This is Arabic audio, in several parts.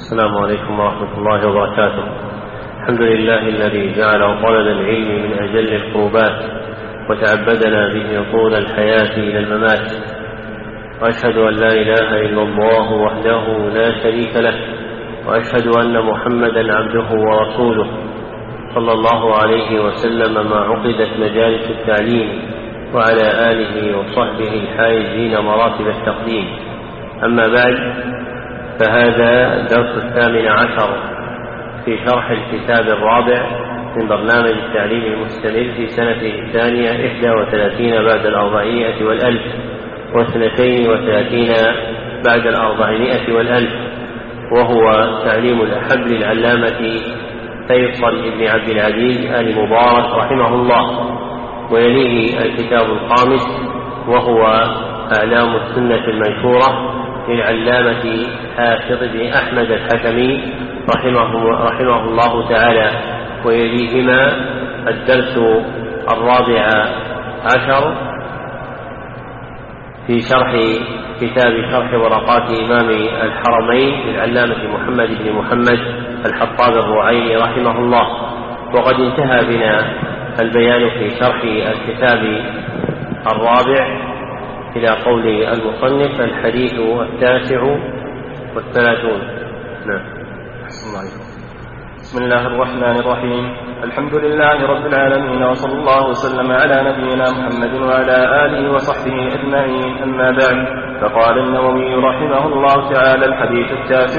السلام عليكم ورحمة الله وبركاته. الحمد لله الذي جعل طلب العلم من أجل القربات وتعبدنا به طول الحياة إلى الممات، وأشهد أن لا إله إلا الله وحده لا شريك له، وأشهد أن محمدا عبده ورسوله صلى الله عليه وسلم ما عقدت مجالس التعليم وعلى آله وصحبه الحائزين مراتب التقديم. أما بعد، فهذا درس 18 في شرح الكتاب الرابع من برنامج التعليم المستمر في سنة الثانية 31 بعد 400 والألف و32 بعد 400 والألف، وهو تعليم الأحب للعلامة فيصل بن عبد العزيز آل مبارك رحمه الله. ويليه الكتاب الخامس وهو أعلام السنة المنشورة للعلامة حافظ بن أحمد الحكمي رحمه الله تعالى. ويليهما الدرس 14 في شرح كتاب شرح ورقات إمام الحرمين للعلامة محمد بن محمد الحطاب الرعيني رحمه الله. وقد انتهى بنا البيان في شرح الكتاب الرابع إلى قول المصنف: الحديث 39. نعم. بسم الله الرحمن الرحيم. الحمد لله رب العالمين، وصلى الله وسلم على نبينا محمد وعلى آله وصحبه أجمعين. أما بعد، فقال النووي رحمه الله تعالى: الحديث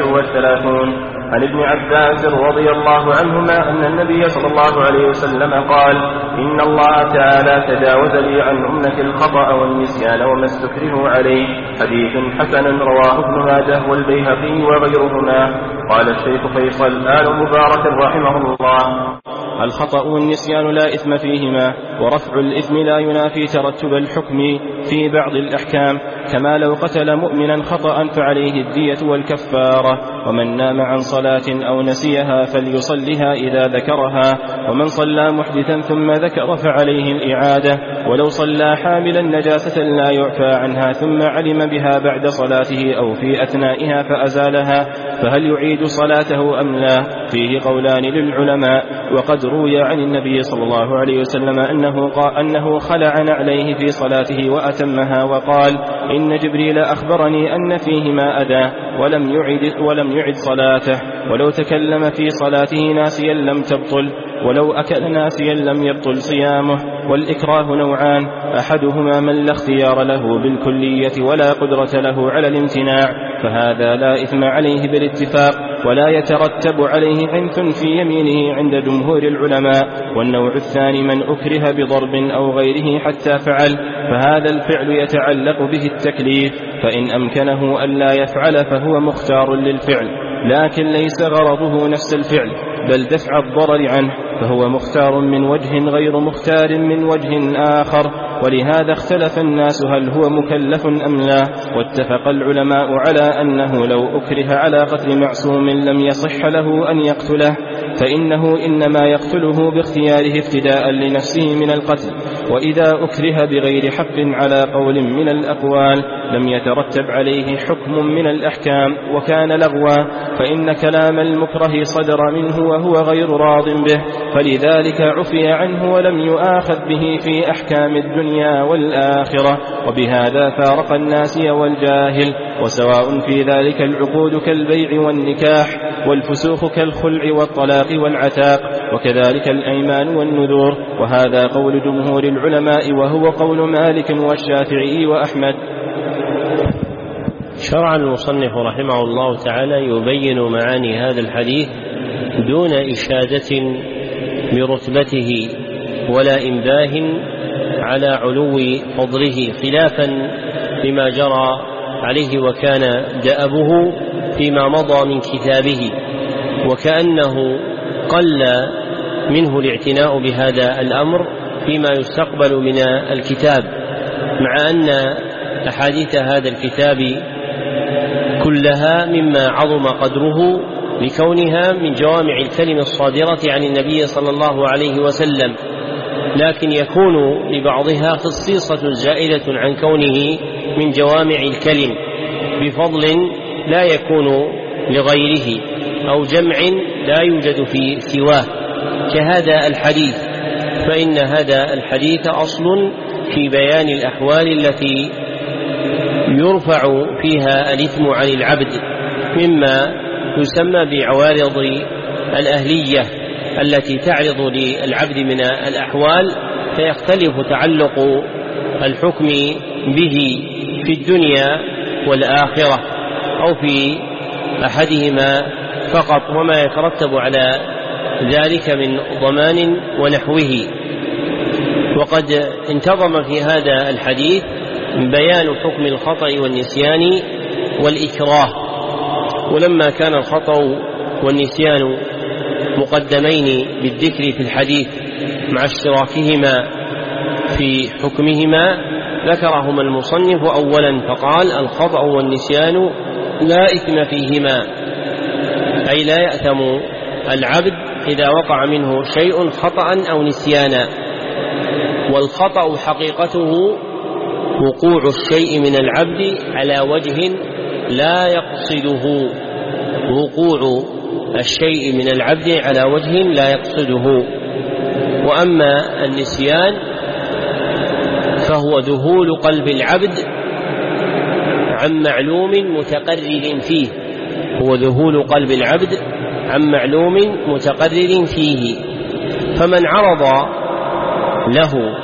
39 عن ابن عباس رضي الله عنهما أن النبي صلى الله عليه وسلم قال: إن الله تعالى تجاوز لي عن أمة الخطأ والنسيان وما استكرهوا عليه. حديث حسن رواه ابن ماجه والبيهقي وغيرهما. قال الشيخ فيصل آل مبارك رحمه الله: الخطأ والنسيان لا إثم فيهما، ورفع الإثم لا ينافي ترتب الحكم في بعض الأحكام، كما لو قتل مؤمنا خطأ فعليه الدية والكفارة. ومن نام عن صلاة أو نسيها فليصلها إذا ذكرها، ومن صلى محدثا ثم ذكر فعليه الإعادة، ولو صلى حاملا نجاسة لا يعفى عنها ثم علم بها بعد صلاته أو في أثنائها فأزالها، فهل يعيد صلاته أم لا؟ فيه قولان للعلماء. وقد روي عن النبي صلى الله عليه وسلم أنه خلع نعليه في صلاته وأتمها وقال: إن جبريل أخبرني أن فيهما أذى، ولم يعد صلاته. ولو تكلم في صلاته ناسيا لم تبطل، ولو أكل ناسيا لم يبطل صيامه. والإكراه نوعان: أحدهما من لا اختيار له بالكلية ولا قدرة له على الامتناع، فهذا لا إثم عليه بالاتفاق ولا يترتب عليه عنف في يمينه عند جمهور العلماء. والنوع الثاني من أكره بضرب أو غيره حتى فعل، فهذا الفعل يتعلق به التكليف، فإن أمكنه أن لا يفعل فهو مختار للفعل، لكن ليس غرضه نفس الفعل بل دفع الضرر عنه، فهو مختار من وجه غير مختار من وجه آخر. ولهذا اختلف الناس هل هو مكلف أم لا. واتفق العلماء على أنه لو أكره على قتل معصوم لم يصح له أن يقتله، فإنه إنما يقتله باختياره افتداء لنفسه من القتل. وإذا أكره بغير حق على قول من الأقوال لم يترتب عليه حكم من الأحكام وكان لغوا، فإن كلام المكره صدر منه وهو غير راض به، فلذلك عفي عنه ولم يؤاخذ به في أحكام الدنيا والآخرة. وبهذا فارق الناسي والجاهل، وسواء في ذلك العقود كالبيع والنكاح، والفسوق كالخلع والطلاق والعتاق، وكذلك الأيمان والنذور. وهذا قول جمهور العلماء، وهو قول مالك والشافعي وأحمد. شرع المصنف رحمه الله تعالى يبين معاني هذا الحديث دون إشادة برتبته ولا إنباه على علو فضله، خلافا لما جرى عليه وكان دأبه فيما مضى من كتابه، وكأنه قل منه الاعتناء بهذا الأمر فيما يستقبل من الكتاب، مع أن أحاديث هذا الكتاب كلها مما عظم قدره لكونها من جوامع الكلم الصادرة عن النبي صلى الله عليه وسلم، لكن يكون لبعضها خصيصة زائدة عن كونه من جوامع الكلم بفضل لا يكون لغيره. أو جمع لا يوجد في سواه كهذا الحديث، فإن هذا الحديث أصل في بيان الأحوال التي يرفع فيها الإثم عن العبد، مما يسمى بعوارض الأهلية التي تعرض للعبد من الأحوال، فيختلف تعلق الحكم به في الدنيا والآخرة أو في أحدهما فقط، وما يترتب على ذلك من ضمان ونحوه. وقد انتظم في هذا الحديث بيان حكم الخطأ والنسيان والإكراه، ولما كان الخطأ والنسيان مقدمين بالذكر في الحديث مع اشتراكهما في حكمهما ذكرهما المصنف أولا فقال: الخطأ والنسيان لا إثم فيهما، أي لا يأثم العبد إذا وقع منه شيء خطأ أو نسيانا. والخطأ حقيقته وقوع الشيء من العبد على وجه لا يقصده، وقوع الشيء من العبد على وجه لا يقصده. وأما النسيان فهو ذهول قلب العبد عن معلوم متقرر فيه، هو ذهول قلب العبد عن معلوم متقرر فيه. فمن عرض له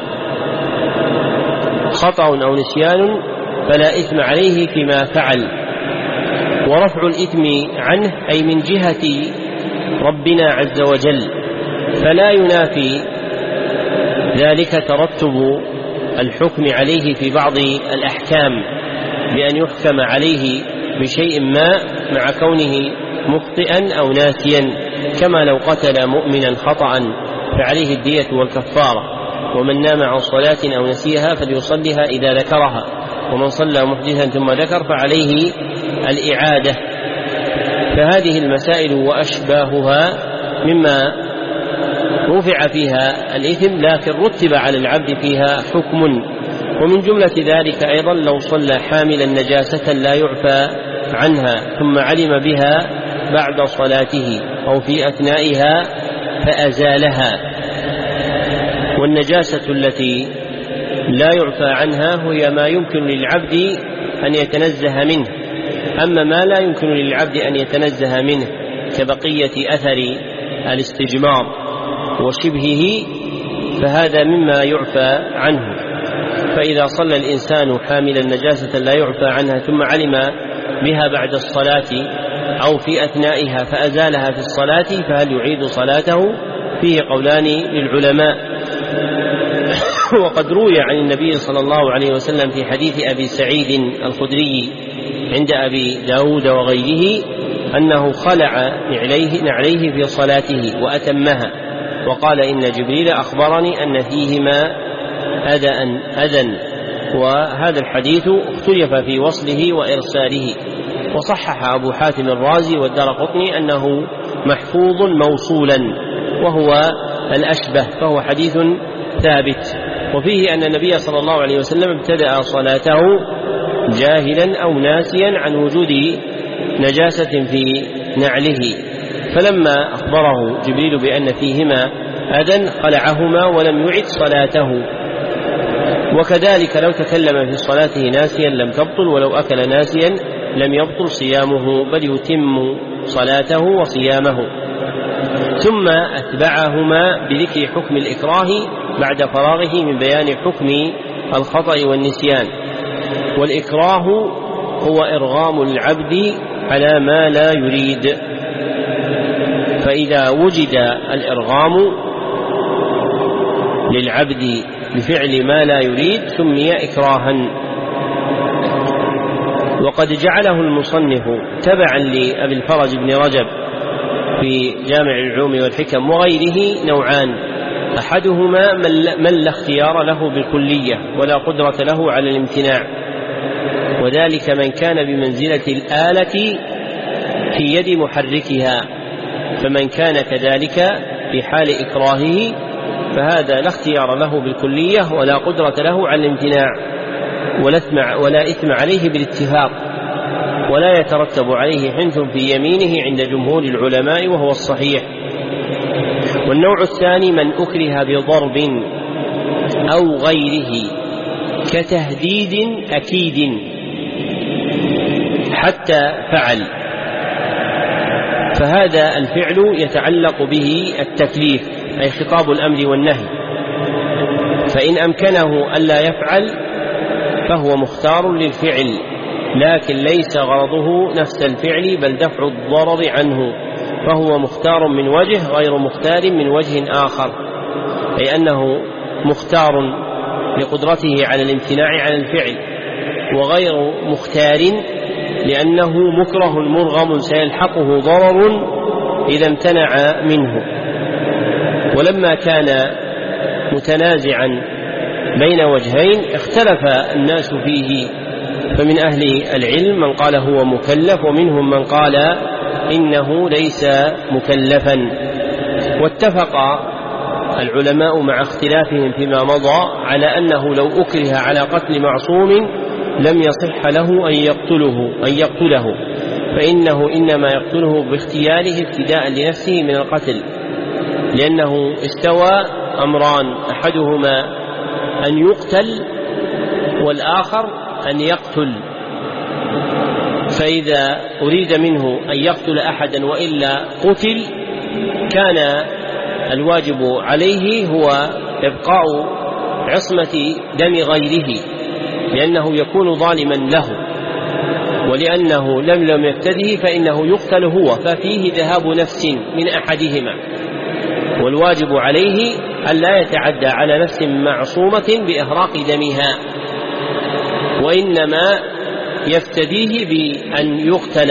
خطأ أو نسيان فلا إثم عليه فيما فعل، ورفع الإثم عنه أي من جهة ربنا عز وجل، فلا ينافي ذلك ترتب الحكم عليه في بعض الأحكام بأن يحكم عليه بشيء ما مع كونه مخطئا أو ناسيا، كما لو قتل مؤمنا خطأ فعليه الدية والكفارة، ومن نام عن صلاة أو نسيها فليصلها إذا ذكرها، ومن صلى محدثا ثم ذكر فعليه الإعادة. فهذه المسائل وأشباهها مما رفع فيها الإثم لكن رتب على العبد فيها حكم. ومن جملة ذلك أيضا لو صلى حاملا نجاسة لا يعفى عنها ثم علم بها بعد صلاته أو في أثنائها فأزالها. والنجاسة التي لا يعفى عنها هي ما يمكن للعبد أن يتنزه منه، أما ما لا يمكن للعبد أن يتنزه منه كبقية أثر الاستجمار وشبهه فهذا مما يعفى عنه. فإذا صلى الإنسان حاملا نجاسة لا يعفى عنها ثم علم بها بعد الصلاة أو في أثنائها فأزالها في الصلاة فهل يعيد صلاته؟ فيه قولان للعلماء. وقد روي عن النبي صلى الله عليه وسلم في حديث أبي سعيد الخدري عند أبي داود وغيره أنه خلع نعليه في صلاته وأتمها، وقال إن جبريل أخبرني أن فيهما أذى. وهذا الحديث اختلف في وصله وإرساله، وصحح أبو حاتم الرازي والدارقطني أنه محفوظ موصولا وهو الأشبه، فهو حديث ثابت. وفيه أن النبي صلى الله عليه وسلم ابتدأ صلاته جاهلا أو ناسيا عن وجود نجاسة في نعله، فلما أخبره جبريل بأن فيهما أذى خلعهما ولم يعد صلاته. وكذلك لو تكلم في صلاته ناسيا لم تبطل، ولو أكل ناسيا لم يبطل صيامه بل يتم صلاته وصيامه. ثم أتبعهما بذكر حكم الإكراه بعد فراغه من بيان حكم الخطأ والنسيان. والإكراه هو إرغام العبد على ما لا يريد، فإذا وجد الإرغام للعبد بفعل ما لا يريد سمي إكراها. وقد جعله المصنف تبعا لأبي الفرج بن رجب في جامع العلوم والحكم وغيره نوعان: أحدهما من لا اختيار له بالكلية ولا قدرة له على الامتناع، وذلك من كان بمنزلة الآلة في يد محركها، فمن كان كذلك في حال إكراهه فهذا لا اختيار له بالكلية ولا قدرة له على الامتناع ولا إثم عليه بالاتفاق. ولا يترتب عليه حنث في يمينه عند جمهور العلماء وهو الصحيح. والنوع الثاني من أكره بضرب أو غيره كتهديد أكيد حتى فعل، فهذا الفعل يتعلق به التكليف أي خطاب الأمر والنهي، فإن أمكنه ألا يفعل فهو مختار للفعل، لكن ليس غرضه نفس الفعل بل دفع الضرر عنه، فهو مختار من وجه غير مختار من وجه آخر، أي أنه مختار لقدرته على الامتناع عن الفعل، وغير مختار لأنه مكره مرغم سيلحقه ضرر إذا امتنع منه. ولما كان متنازعا بين وجهين اختلف الناس فيه، فمن أهل العلم من قال هو مكلف، ومنهم من قال إنه ليس مكلفا. واتفق العلماء مع اختلافهم فيما مضى على أنه لو أكره على قتل معصوم لم يصح له أن يقتله، فإنه إنما يقتله باختياره ابتداء لنفسه من القتل، لأنه استوى أمران، أحدهما أن يقتل والآخر أن يقتل، فإذا أريد منه أن يقتل أحدا وإلا قتل كان الواجب عليه هو إبقاء عصمة دم غيره، لأنه يكون ظالما له، ولأنه لم يفتده فإنه يقتل هو، ففيه ذهاب نفس من أحدهما، والواجب عليه ألا يتعدى على نفس معصومة بإهراق دمها، وإنما يفتديه بأن يقتل،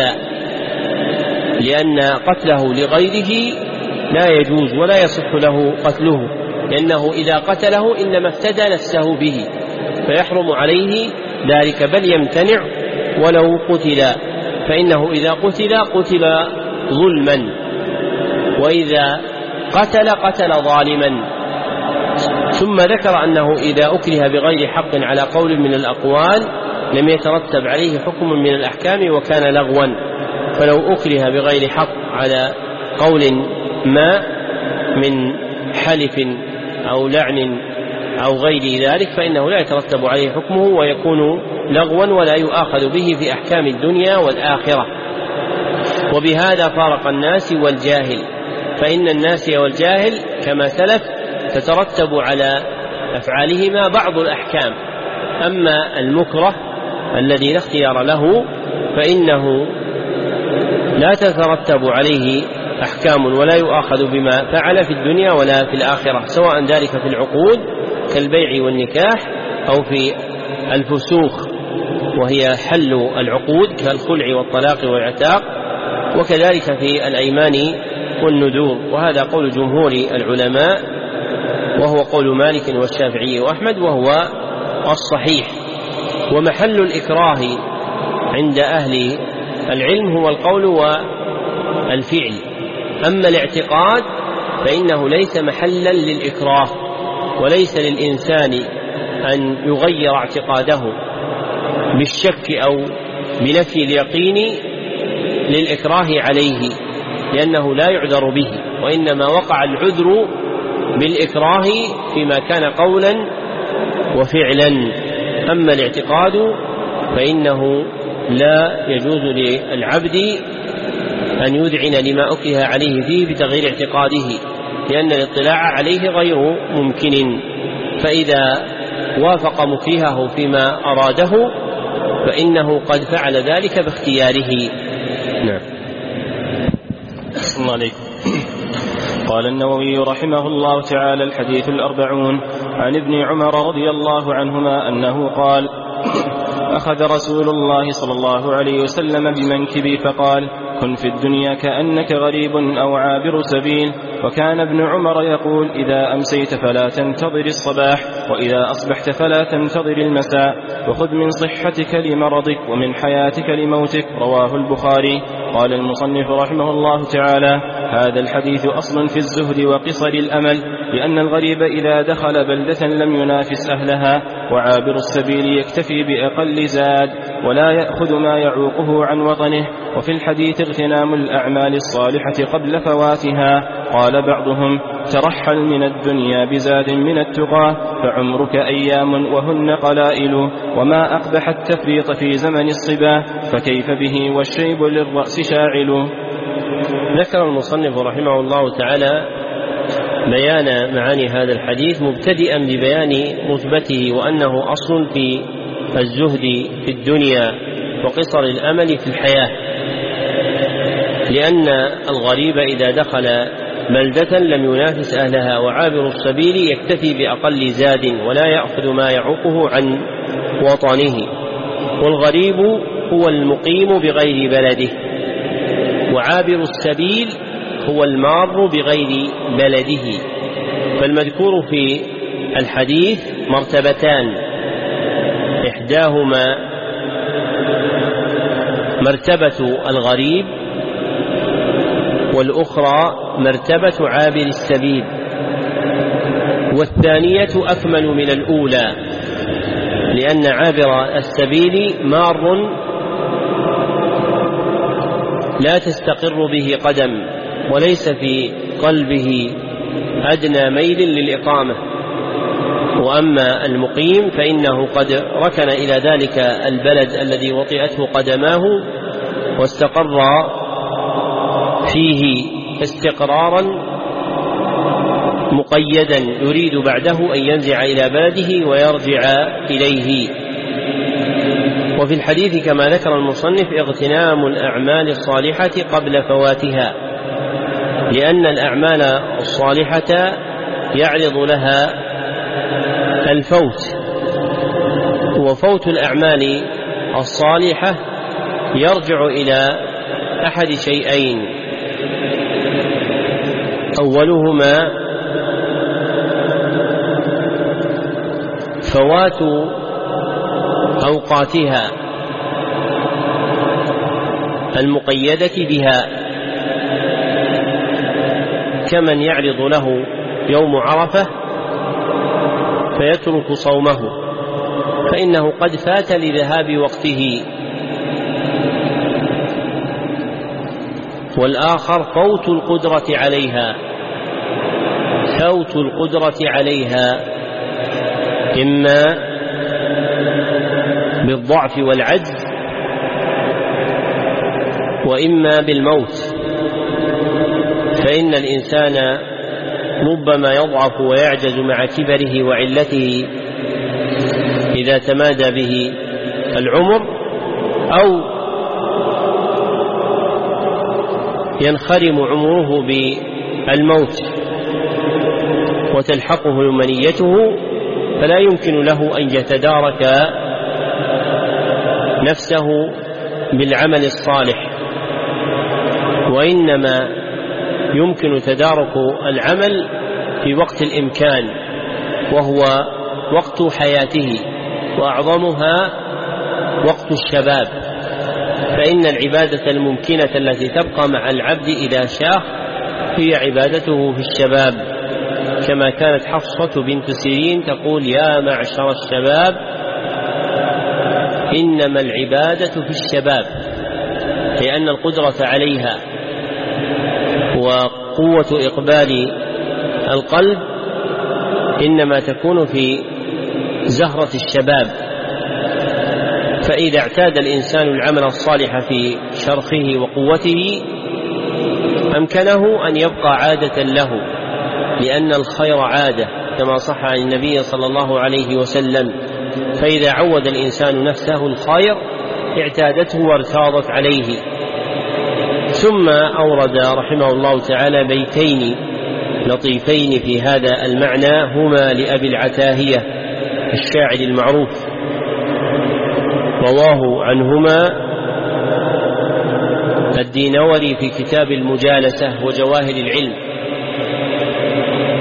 لأن قتله لغيره لا يجوز ولا يصح له قتله، لأنه إذا قتله إنما افتدى نفسه به فيحرم عليه ذلك، بل يمتنع ولو قتل، فإنه إذا قتل ظلما، وإذا قتل ظالما. ثم ذكر أنه إذا أكره بغير حق على قول من الأقوال لم يترتب عليه حكم من الأحكام وكان لغوا، فلو أكره بغير حق على قول ما من حلف أو لعن أو غير ذلك فإنه لا يترتب عليه حكمه ويكون لغوا ولا يؤاخذ به في أحكام الدنيا والآخرة. وبهذا فارق الناس والجاهل، فإن الناس والجاهل كما سلف تترتب على أفعالهما بعض الأحكام، أما المكره الذي لا اختيار له فإنه لا تترتب عليه أحكام ولا يؤاخذ بما فعل في الدنيا ولا في الآخرة، سواء ذلك في العقود كالبيع والنكاح أو في الفسوخ وهي حل العقود كالخلع والطلاق والعتاق، وكذلك في الأيمان والنذور. وهذا قول جمهور العلماء وهو قول مالك والشافعي وأحمد وهو الصحيح. ومحل الإكراه عند أهل العلم هو القول والفعل، أما الاعتقاد فإنه ليس محلا للإكراه، وليس للإنسان أن يغير اعتقاده بالشك أو بنفي اليقين للإكراه عليه، لأنه لا يعذر به، وإنما وقع العذر بالإكراه فيما كان قولا وفعلا. أما الاعتقاد فإنه لا يجوز للعبد أن يذعن لما أكره عليه فيه بتغيير اعتقاده، لأن الاطلاع عليه غير ممكن، فإذا وافق مكرهه فيما أراده فإنه قد فعل ذلك باختياره. نعم. صلى الله عليه. قال النووي رحمه الله تعالى: الحديث 40 عن ابن عمر رضي الله عنهما أنه قال: أخذ رسول الله صلى الله عليه وسلم بمنكبي فقال: كن في الدنيا كأنك غريب أو عابر سبيل، وكان ابن عمر يقول: إذا أمسيت فلا تنتظر الصباح، وإذا أصبحت فلا تنتظر المساء، وخذ من صحتك لمرضك ومن حياتك لموتك. رواه البخاري. قال المصنف رحمه الله تعالى: هذا الحديث أصل في الزهد وقصر الأمل، لأن الغريب إذا دخل بلدة لم ينافس أهلها، وعابر السبيل يكتفي بأقل زاد ولا يأخذ ما يعوقه عن وطنه. وفي الحديث اغتنام الأعمال الصالحة قبل فواتها. قال بعضهم: ترحل من الدنيا بزاد من التقى، فعمرك أيام وهن قلائل، وما أقبح التفريط في زمن الصبا، فكيف به والشيب للرأس شاعل. ذكر المصنف رحمه الله تعالى بيان معاني هذا الحديث، مبتدئا ببيان مثبته وأنه أصل في الزهد في الدنيا وقصر الأمل في الحياة، لأن الغريب إذا دخل بلدة لم ينافس أهلها، وعابر السبيل يكتفي بأقل زاد ولا يأخذ ما يعوقه عن وطنه. والغريب هو المقيم بغير بلده، وعابر السبيل هو المار بغير بلده. فالمذكور في الحديث مرتبتان، إحداهما مرتبة الغريب، والأخرى مرتبة عابر السبيل، والثانية أكمل من الأولى، لأن عابر السبيل مار لا تستقر به قدم وليس في قلبه أدنى ميل للإقامة، وأما المقيم فإنه قد ركن إلى ذلك البلد الذي وطئته قدماه واستقر فيه استقرارا مقيدا يريد بعده أن ينزع إلى بلده ويرجع إليه. وفي الحديث كما ذكر المصنف اغتنام الأعمال الصالحة قبل فواتها، لأن الأعمال الصالحة يعرض لها الفوت، وفوت الأعمال الصالحة يرجع إلى أحد شيئين: أولهما فوات أوقاتها المقيدة بها، كمن يعرض له يوم عرفة فيترك صومه فإنه قد فات لذهاب وقته. والآخر فوت القدرة عليها، فوت القدرة عليها إما بالضعف والعجز وإما بالموت، فإن الإنسان ربما يضعف ويعجز مع كبره وعلته إذا تمادى به العمر، أو ينخرم عمره بالموت وتلحقه منيته، فلا يمكن له أن يتدارك نفسه بالعمل الصالح، وإنما يمكن تدارك العمل في وقت الإمكان وهو وقت حياته، وأعظمها وقت الشباب، فإن العبادة الممكنة التي تبقى مع العبد إذا شاخ هي عبادته في الشباب، كما كانت حفصة بنت سيرين تقول: يا معشر الشباب إنما العبادة في الشباب، لأن القدرة عليها وقوة إقبال القلب إنما تكون في زهرة الشباب. فإذا اعتاد الإنسان العمل الصالح في شرخه وقوته أمكنه أن يبقى عادة له، لأن الخير عادة كما صح عن النبي صلى الله عليه وسلم، فإذا عود الإنسان نفسه الخير اعتادته وارتاضت عليه. ثم أورد رحمه الله تعالى بيتين لطيفين في هذا المعنى، هما لأبي العتاهية الشاعر المعروف، رواه عنهما الدينوري في كتاب المجالسة وجواهر العلم،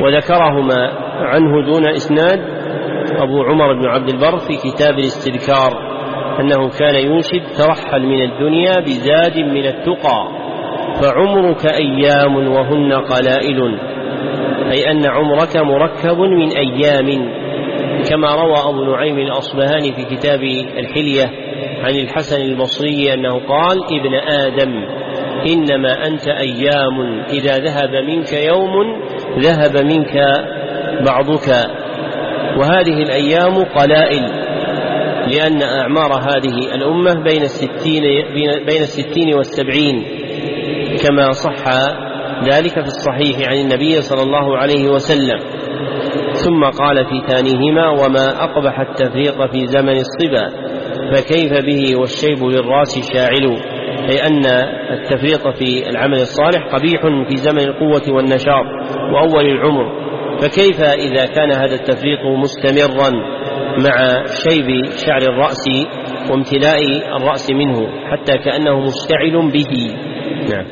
وذكرهما عنه دون إسناد أبو عمر بن عبد البر في كتاب الاستذكار أنه كان ينشد: ترحل من الدنيا بزاد من التقى فعمرك أيام وهن قلائل، أي أن عمرك مركب من أيام، كما روى أبو نعيم الأصبهاني في كتاب الحلية عن الحسن البصري أنه قال: ابن آدم إنما أنت أيام، إذا ذهب منك يوم ذهب منك بعضك، وهذه الأيام قلائل، لأن أعمار هذه الأمة بين 60 و70 كما صح ذلك في الصحيح عن النبي صلى الله عليه وسلم. ثم قال في ثانيهما: وما أقبح التفريط في زمن الصبا فكيف به والشيب للراس شاعل، أي أن التفريط في العمل الصالح قبيح في زمن القوة والنشاط وأول العمر، فكيف إذا كان هذا التفريط مستمرا مع شيب شعر الرأس وامتلاء الرأس منه حتى كأنه مشتعل به. نعم.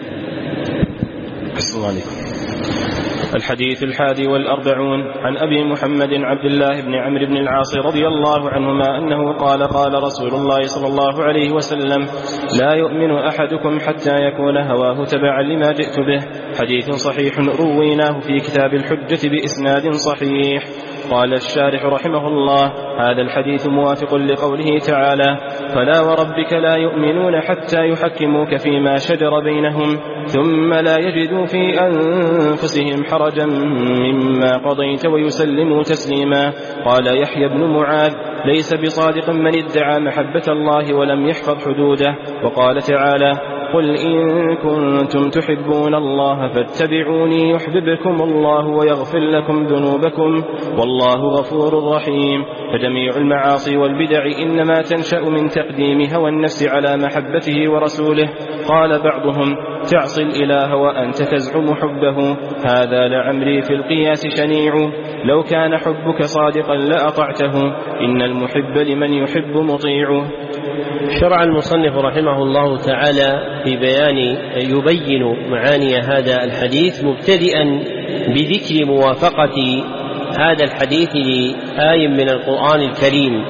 الحديث 41 عن أبي محمد عبد الله بن عمرو بن العاص رضي الله عنهما أنه قال: قال رسول الله صلى الله عليه وسلم: لا يؤمن أحدكم حتى يكون هواه تبعا لما جئت به. حديث صحيح رويناه في كتاب الحجة بإسناد صحيح. قال الشارح رحمه الله: هذا الحديث موافق لقوله تعالى: فلا وربك لا يؤمنون حتى يحكموك فيما شجر بينهم ثم لا يجدوا في أنفسهم حرجا مما قضيت ويسلموا تسليما. قال يحيى بن معاذ: ليس بصادق من ادعى محبة الله ولم يحفظ حدوده. وقال تعالى: قل إن كنتم تحبون الله فاتبعوني يحببكم الله ويغفر لكم ذنوبكم والله غفور رحيم. فجميع المعاصي والبدع إنما تنشأ من تقديم هوى النفس على محبته ورسوله. قال بعضهم: تعصي الإله وأنت تزعم حبه، هذا لعمري في القياس شنيع، لو كان حبك صادقا لأطعته، إن المحب لمن يحب مطيع. شرع المصنف رحمه الله تعالى في يبين معاني هذا الحديث، مبتدئا بذكر موافقة هذا الحديث لآية من القرآن الكريم،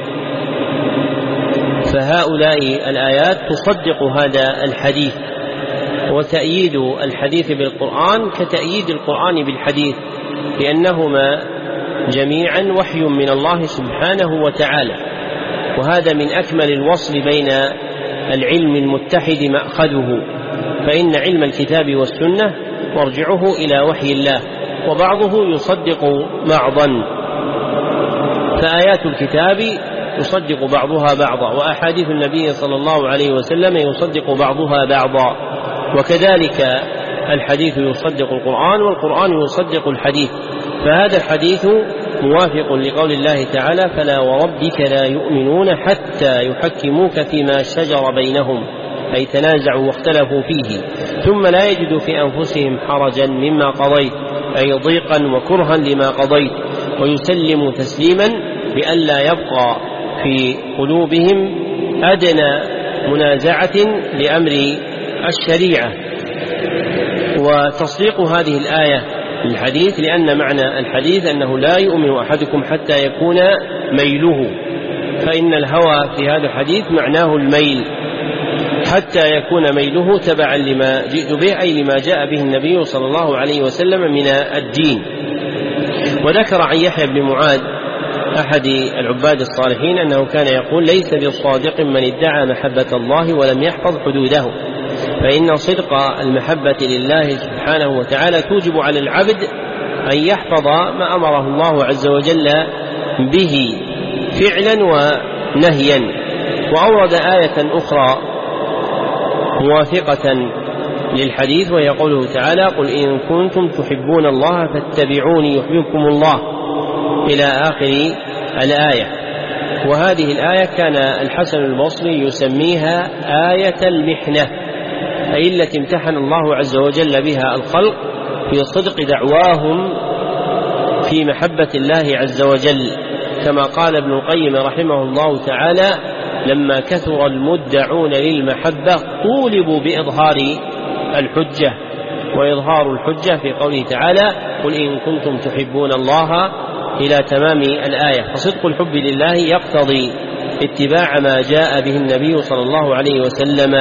فهؤلاء الآيات تصدق هذا الحديث، وتأييد الحديث بالقرآن كتأييد القرآن بالحديث، لأنهما جميعا وحي من الله سبحانه وتعالى. وهذا من أكمل الوصل بين العلم المتحد مأخذه، فإن علم الكتاب والسنة مرجعه إلى وحي الله، وبعضه يصدق بعضا، فآيات الكتاب يصدق بعضها بعضا، وأحاديث النبي صلى الله عليه وسلم يصدق بعضها بعضا، وكذلك الحديث يصدق القرآن والقرآن يصدق الحديث. فهذا الحديث موافق لقول الله تعالى: فلا وربك لا يؤمنون حتى يحكموك فيما شجر بينهم، أي تنازعوا واختلفوا فيه، ثم لا يجدوا في أنفسهم حرجا مما قضيت، أي ضيقا وكرها لما قضيت، ويسلموا تسليما بألا يبقى في قلوبهم أدنى منازعة لأمر الشريعة. وتصديق هذه الآية الحديث، لأن معنى الحديث أنه لا يؤمن أحدكم حتى يكون ميله، فإن الهوى في هذا الحديث معناه الميل، حتى يكون ميله تبعا لما جئت به، أي لما جاء به النبي صلى الله عليه وسلم من الدين. وذكر عن يحيى بن معاذ أحد العباد الصالحين أنه كان يقول: ليس بالصادق من ادعى محبة الله ولم يحفظ حدوده، فإن صدق المحبة لله سبحانه وتعالى توجب على العبد أن يحفظ ما أمره الله عز وجل به فعلا ونهيا. وأورد آية أخرى موافقة للحديث، وهي قوله تعالى: قل إن كنتم تحبون الله فاتبعوني يحببكم الله، إلى آخر الآية. وهذه الآية كان الحسن البصري يسميها آية المحنة، أي التي امتحن الله عز وجل بها الخلق في صدق دعواهم في محبة الله عز وجل، كما قال ابن القيم رحمه الله تعالى: لما كثر المدعون للمحبة طولبوا بإظهار الحجة، وإظهار الحجة في قوله تعالى قل إن كنتم تحبون الله إلى تمام الآية. فصدق الحب لله يقتضي اتباع ما جاء به النبي صلى الله عليه وسلم.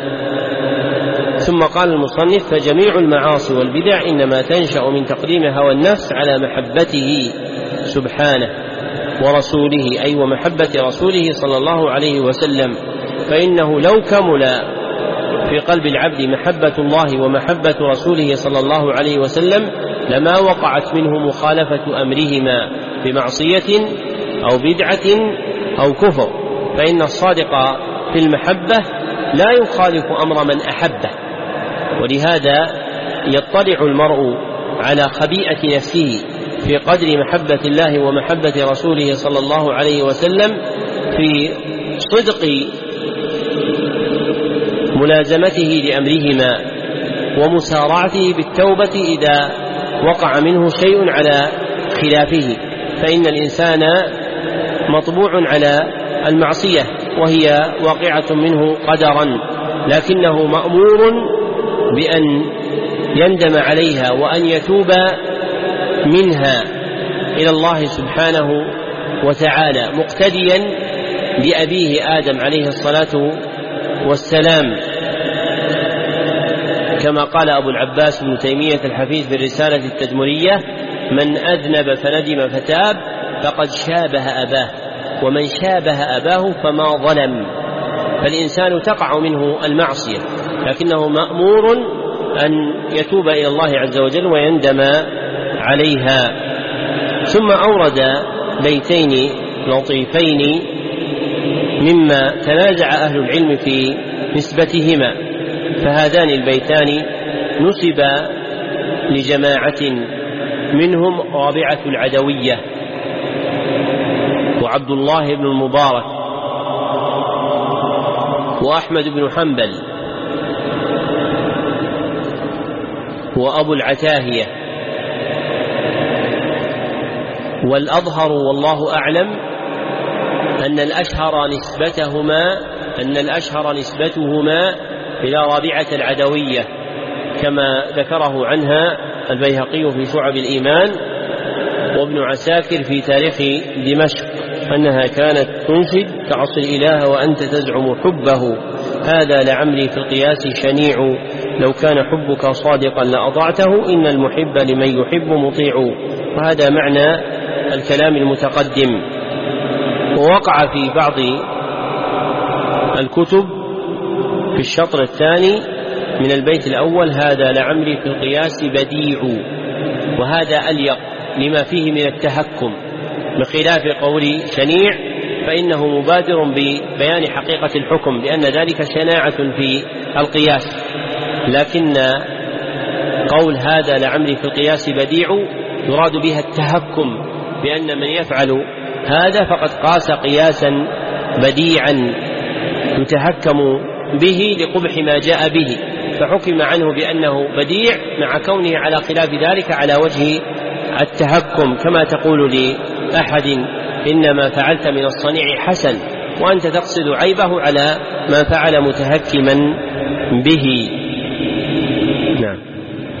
ثم قال المصنف فجميع المعاصي والبدع إنما تنشأ من تقديم هوى النفس على محبته سبحانه ورسوله، أي ومحبة رسوله صلى الله عليه وسلم، فإنه لو كمل في قلب العبد محبة الله ومحبة رسوله صلى الله عليه وسلم لما وقعت منه مخالفة أمرهما بمعصية أو بدعة أو كفر، فإن الصادق في المحبة لا يخالف أمر من أحبه. ولهذا يطلع المرء على خبيئة نفسه في قدر محبة الله ومحبة رسوله صلى الله عليه وسلم في صدق ملازمته لأمرهما ومسارعته بالتوبة إذا وقع منه شيء على خلافه، فإن الإنسان مطبوع على المعصية وهي واقعة منه قدرا، لكنه مأمور بأن يندم عليها وأن يتوب منها إلى الله سبحانه وتعالى، مقتديا بأبيه آدم عليه الصلاة والسلام، كما قال أبو العباس بن تيمية الحفيظ في الرسالة التدمرية من أذنب فندم فتاب فقد شابه أباه، ومن شابه أباه فما ظلم. فالإنسان تقع منه المعصية لكنه مأمور أن يتوب إلى الله عز وجل ويندم عليها. ثم أورد بيتين لطيفين مما تنازع أهل العلم في نسبتهما، فهذان البيتان نسب لجماعة منهم رابعة العدوية وعبد الله بن المبارك وأحمد بن حنبل وأبو العتاهية، والأظهر والله أعلم أن الأشهر نسبتهما إلى رابعة العدوية كما ذكره عنها البيهقي في شعب الإيمان وابن عساكر في تاريخ دمشق أنها كانت تنشد تعصي الإله وأنت تزعم حبه، هذا لعمري في القياس شنيع، لو كان حبك صادقا لأطعته إن المحب لمن يحب مطيع. وهذا معنى الكلام المتقدم. ووقع في بعض الكتب في الشطر الثاني من البيت الأول هذا لعمري في القياس بديع، وهذا أليق لما فيه من التهكم، بخلاف قول شنيع فإنه مبادر ببيان حقيقة الحكم لأن ذلك شناعة في القياس، لكن قول هذا لعمري في القياس بديع يراد بها التهكم، بأن من يفعل هذا فقد قاس قياسا بديعا يتهكم به لقبح ما جاء به، فحكم عنه بأنه بديع مع كونه على خلاف ذلك على وجه التهكم، كما تقول لأحد إنما فعلت من الصنيع حسن وأنت تقصد عيبه على ما فعل متهكما به. نعم.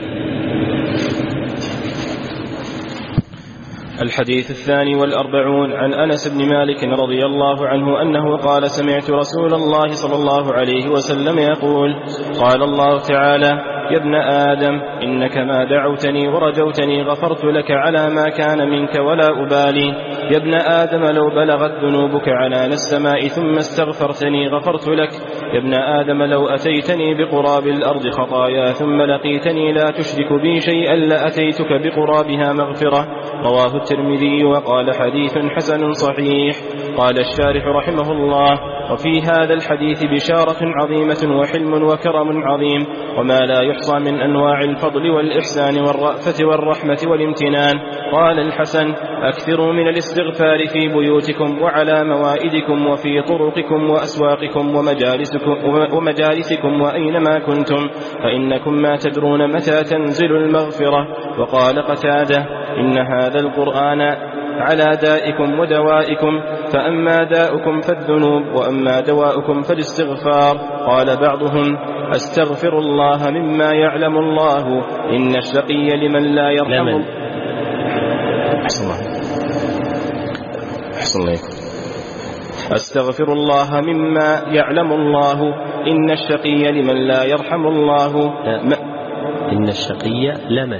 الحديث 42 عن أنس بن مالك رضي الله عنه أنه قال سمعت رسول الله صلى الله عليه وسلم يقول قال الله تعالى يا ابن آدم إنك ما دعوتني ورجوتني غفرت لك على ما كان منك ولا أبالي. يا ابن آدم لو بلغت ذنوبك عنان السماء ثم استغفرتني غفرت لك. يا ابن آدم لو أتيتني بقراب الأرض خطايا ثم لقيتني لا تشرك بي شيئا لأتيتك بقرابها مغفرة. رواه الترمذي وقال حديث حسن صحيح. قال الشارح رحمه الله وفي هذا الحديث بشارة عظيمة وحلم وكرم عظيم وما لا يحصى من أنواع الفضل والإحسان والرأفة والرحمة والامتنان. قال الحسن أكثروا من الاستغفار في بيوتكم وعلى موائدكم وفي طرقكم وأسواقكم ومجالسكم وأينما كنتم فإنكم ما تدرون متى تنزل المغفرة. وقال قتادة إن هذا القرآن على دائكم ودوائكم، فأما داؤكم فالذنوب وأما دواؤكم فالاستغفار. قال بعضهم أستغفر الله مما يعلم الله إن الشقي لمن لا يرحم. أستغفر الله مما يعلم الله إن الشقي لمن لا يرحم الله. إن الشقي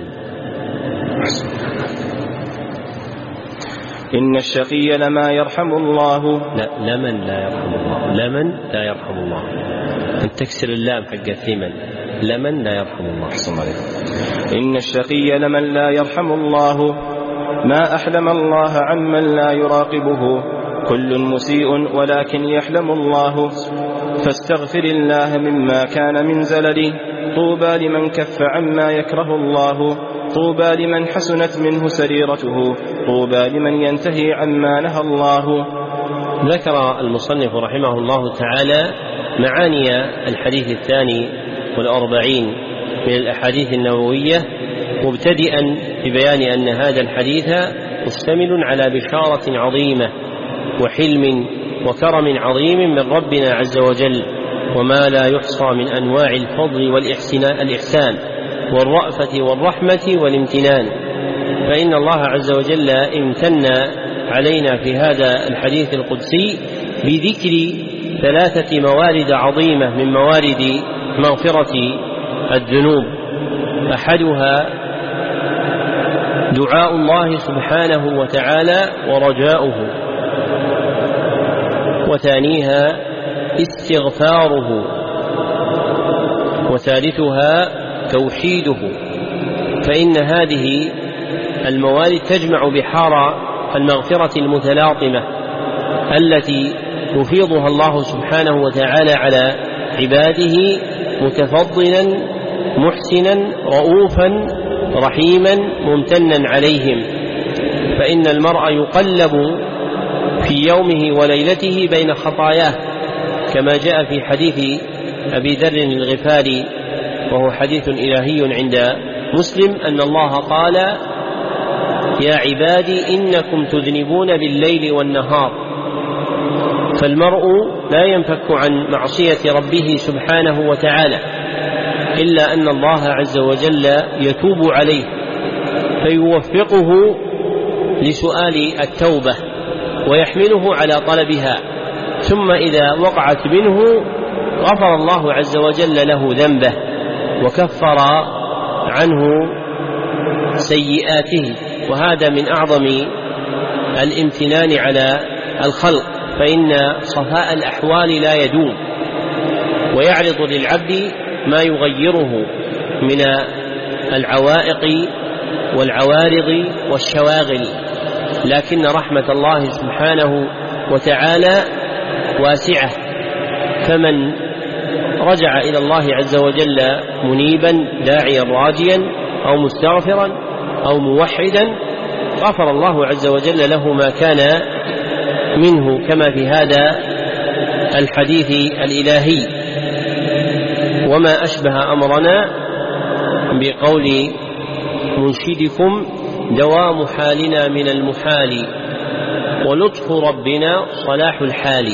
إن الشقي لما يرحم الله. لا، لمن لا يرحم الله. لمن لا يرحم الله، أن تكسر اللام حق لمن لا يرحم الله. إن الشقي لمن لا يرحم الله. ما أحلم الله عمن لا يراقبه، كل مسيء ولكن يحلم الله. فاستغفر الله مما كان من زلل، طوبى لمن كف عما يكره الله. طوبى لمن حسنت منه سريرته، طوبى لمن ينتهي عما نهى الله. ذكر المصنف رحمه الله تعالى معاني الحديث 42 من الأحاديث النبوية، مبتدئا ببيان أن هذا الحديث مشتمل على بشارة عظيمة وحلم وكرم عظيم من ربنا عز وجل، وما لا يحصى من أنواع الفضل والإحسان والرأفة والرحمة والامتنان. فإن الله عز وجل امتن علينا في هذا الحديث القدسي بذكر 3 موارد عظيمة من موارد مغفرة الذنوب. أحدها دعاء الله سبحانه وتعالى ورجاؤه، وثانيها استغفاره، وثالثها توحيده. فإن هذه الموارد تجمع بحار المغفرة المتلاطمة التي يفيضها الله سبحانه وتعالى على عباده، متفضلا محسنا رؤوفا رحيما ممتنا عليهم. فإن المرء يقلب في يومه وليلته بين خطاياه، كما جاء في حديث أبي ذر الغفاري وهو حديث إلهي عند مسلم أن الله قال يا عبادي إنكم تذنبون بالليل والنهار. فالمرء لا ينفك عن معصية ربه سبحانه وتعالى إلا أن الله عز وجل يتوب عليه فيوفقه لسؤال التوبة ويحمله على طلبها، ثم إذا وقعت منه غفر الله عز وجل له ذنبه وكفر عنه سيئاته. وهذا من أعظم الامتنان على الخلق، فإن صفاء الأحوال لا يدوم، ويعرض للعبد ما يغيره من العوائق والعوارض والشواغل، لكن رحمة الله سبحانه وتعالى واسعة. فمن رجع إلى الله عز وجل منيبا داعيا راجيا أو مستغفرا أو موحدا غفر الله عز وجل له ما كان منه، كما في هذا الحديث الإلهي. وما أشبه أمرنا بقول منشدكم دوام حالنا من المحال ولطف ربنا صلاح الحال.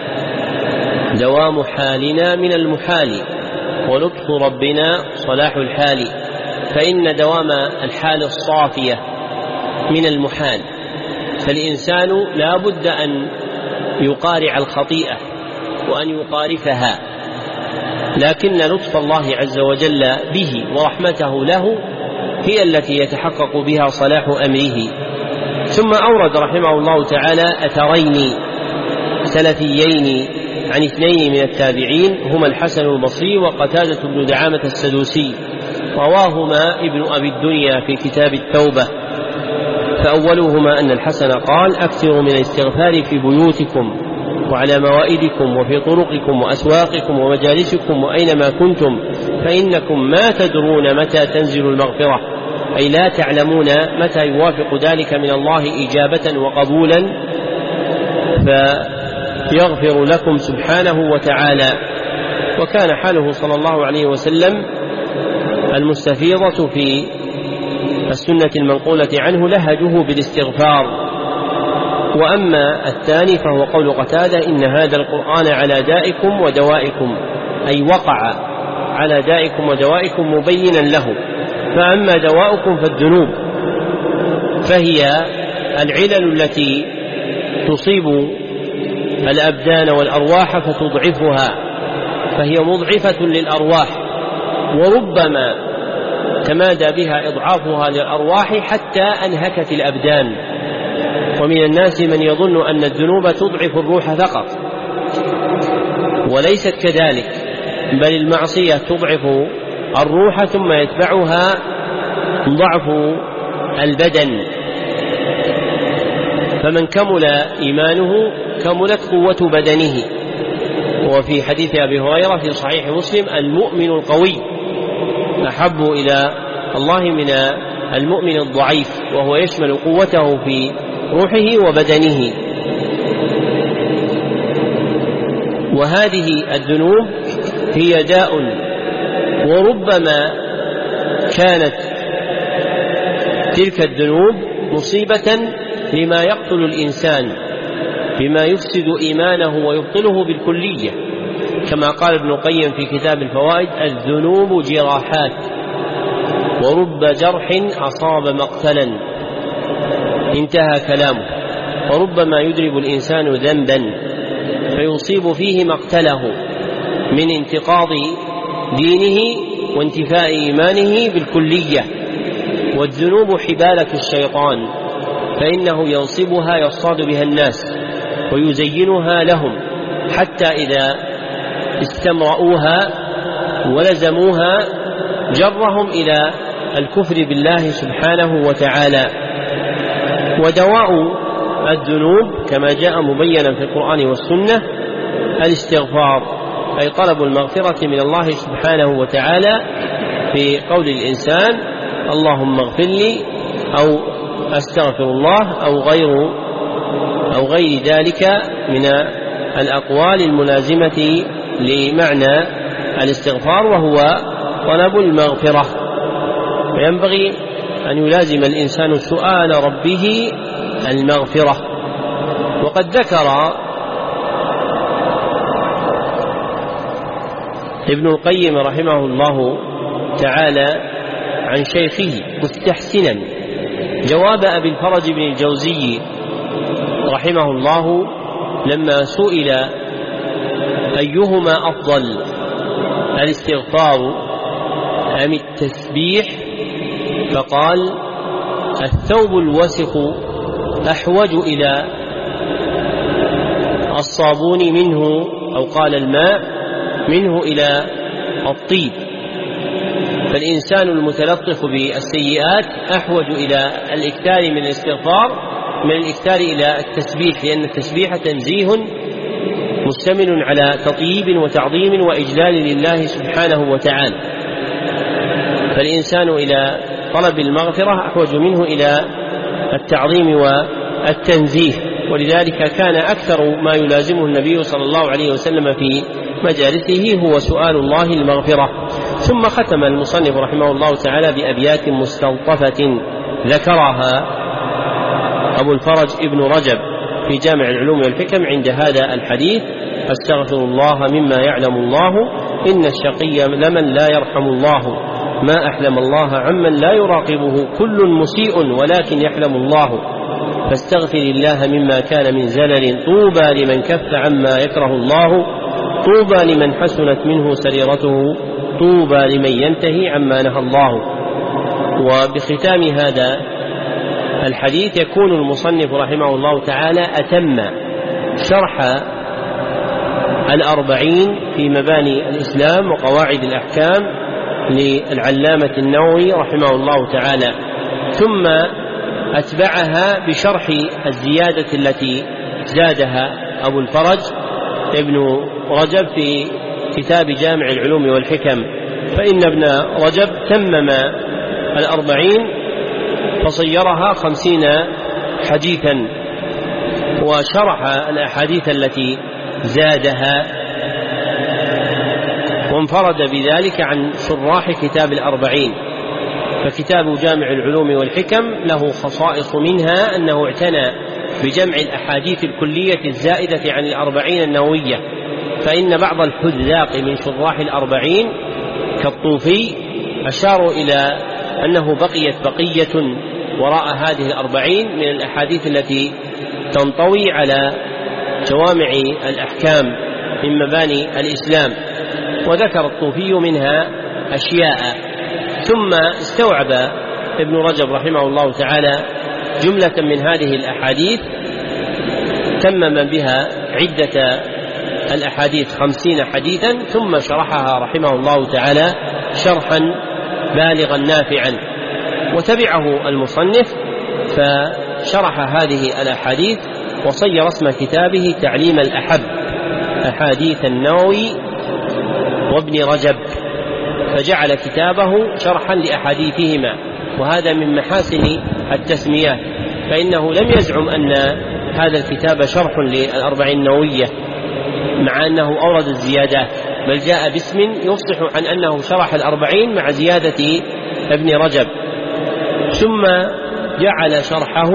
دوام حالنا من المحال ولطف ربنا صلاح الحال، فإن دوام الحال الصافية من المحال، فالإنسان لا بد أن يقارع الخطيئة وأن يقارفها، لكن لطف الله عز وجل به ورحمته له هي التي يتحقق بها صلاح أمره. ثم أورد رحمه الله تعالى أثرين سلفيين عن 2 من التابعين هما الحسن البصري وقتادة بن دعامة السدوسي، رواهما ابن أبي الدنيا في كتاب التوبة. فأولهما أن الحسن قال أكثروا من الاستغفار في بيوتكم وعلى موائدكم وفي طرقكم وأسواقكم ومجالسكم وأينما كنتم فإنكم ما تدرون متى تنزل المغفرة. أي لا تعلمون متى يوافق ذلك من الله إجابة وقبولا، فيغفر لكم سبحانه وتعالى. وكان حاله صلى الله عليه وسلم المستفيضة في السنة المنقولة عنه لهجه بالاستغفار. وأما الثاني فهو قول قتادة: إن هذا القرآن على دائكم ودوائكم، أي وقع على دائكم ودوائكم مبينا له. فأما دواؤكم فالذنوب، فهي العلل التي تصيب الأبدان والأرواح فتضعفها، فهي مضعفة للأرواح، وربما تمادى بها إضعافها للأرواح حتى أنهكت الأبدان. ومن الناس من يظن أن الذنوب تضعف الروح فقط، وليست كذلك، بل المعصية تضعف الروح ثم يتبعها ضعف البدن. فمن كمل إيمانه كملت قوة بدنه. وفي حديث أبي هريرة في صحيح مسلم: المؤمن القوي أحب إلى الله من المؤمن الضعيف، وهو يشمل قوته في روحه وبدنه. وهذه الذنوب هي داء، وربما كانت تلك الذنوب مصيبة لما يقتل الإنسان، بما يفسد إيمانه ويبطله بالكلية، كما قال ابن القيم في كتاب الفوائد: الذنوب جراحات، ورب جرح أصاب مقتلا. انتهى كلامه. وربما يدرب الإنسان ذنبا فيصيب فيه مقتله من انتقاض دينه وانتفاء إيمانه بالكلية. والذنوب حبالة الشيطان، فإنه ينصبها يصطاد بها الناس ويزينها لهم، حتى إذا استمرؤوها ولزموها جرهم إلى الكفر بالله سبحانه وتعالى. ودواء الذنوب كما جاء مبينا في القرآن والسنة الاستغفار، أي طلب المغفرة من الله سبحانه وتعالى، في قول الإنسان: اللهم اغفر لي، أو أستغفر الله، أو غير ذلك من الأقوال الملازمة لمعنى الاستغفار، وهو طلب المغفرة. وينبغي أن يلازم الإنسان سؤال ربه المغفرة. وقد ذكر ابن القيم رحمه الله تعالى عن شيخه مستحسنا جواب أبي الفرج بن الجوزي رحمه الله لما سئل أيهما أفضل، الاستغفار أم التسبيح؟ فقال: الثوب الوسخ أحوج إلى الصابون منه، أو قال الماء منه إلى الطيب. فالإنسان المتلطف بالسيئات أحوج إلى الإكثار من الاستغفار من الإكثار إلى التسبيح، لأن التسبيح تنزيه مشتمل على تطييب وتعظيم وإجلال لله سبحانه وتعالى. فالإنسان إلى طلب المغفرة أحوج منه إلى التعظيم والتنزيه، ولذلك كان أكثر ما يلازمه النبي صلى الله عليه وسلم في مجالسه هو سؤال الله المغفرة. ثم ختم المصنف رحمه الله تعالى بأبيات مستلطفة ذكرها أبو الفرج ابن رجب في جامع العلوم والحكم عند هذا الحديث: أستغفر الله مما يعلم الله، إن الشقي لمن لا يرحم الله، ما أحلم الله عمن لا يراقبه، كل مسيء ولكن يحلم الله، فاستغفر الله مما كان من زلل، طوبى لمن كف عما يكره الله، طوبى لمن حسنت منه سريرته، طوبى لمن ينتهي عما نهى الله. وبختام هذا الحديث يكون المصنف رحمه الله تعالى أتم شرح 40 في مباني الإسلام وقواعد الأحكام للعلامة النووي رحمه الله تعالى، ثم أتبعها بشرح الزيادة التي زادها أبو الفرج ابن رجب في كتاب جامع العلوم والحكم. فإن ابن رجب تمم 40 فصيرها 50 حديثا، وشرح الأحاديث التي زادها، وانفرد بذلك عن شراح كتاب 40. فكتاب جامع العلوم والحكم له خصائص، منها أنه اعتنى بجمع الأحاديث الكلية الزائدة عن 40 النووية، فإن بعض الحذاق من شراح 40 كالطوفي أشاروا إلى أنه بقيت بقية وراء هذه 40 من الأحاديث التي تنطوي على جوامع الأحكام من مباني الإسلام، وذكر الطوفي منها أشياء. ثم استوعب ابن رجب رحمه الله تعالى جملة من هذه الأحاديث تمم بها عدة الأحاديث 50 حديثا، ثم شرحها رحمه الله تعالى شرحا بالغا نافعا. وتبعه المصنف فشرح هذه الأحاديث وصير اسم كتابه تعليم الأحب، أحاديث النووي وابن رجب، فجعل كتابه شرحا لأحاديثهما، وهذا من محاسن التسميات، فإنه لم يزعم أن هذا الكتاب شرح ل40 النووية مع أنه أورد الزيادات، بل جاء باسم يفصح عن أنه شرح 40 مع زيادة ابن رجب. ثم جعل شرحه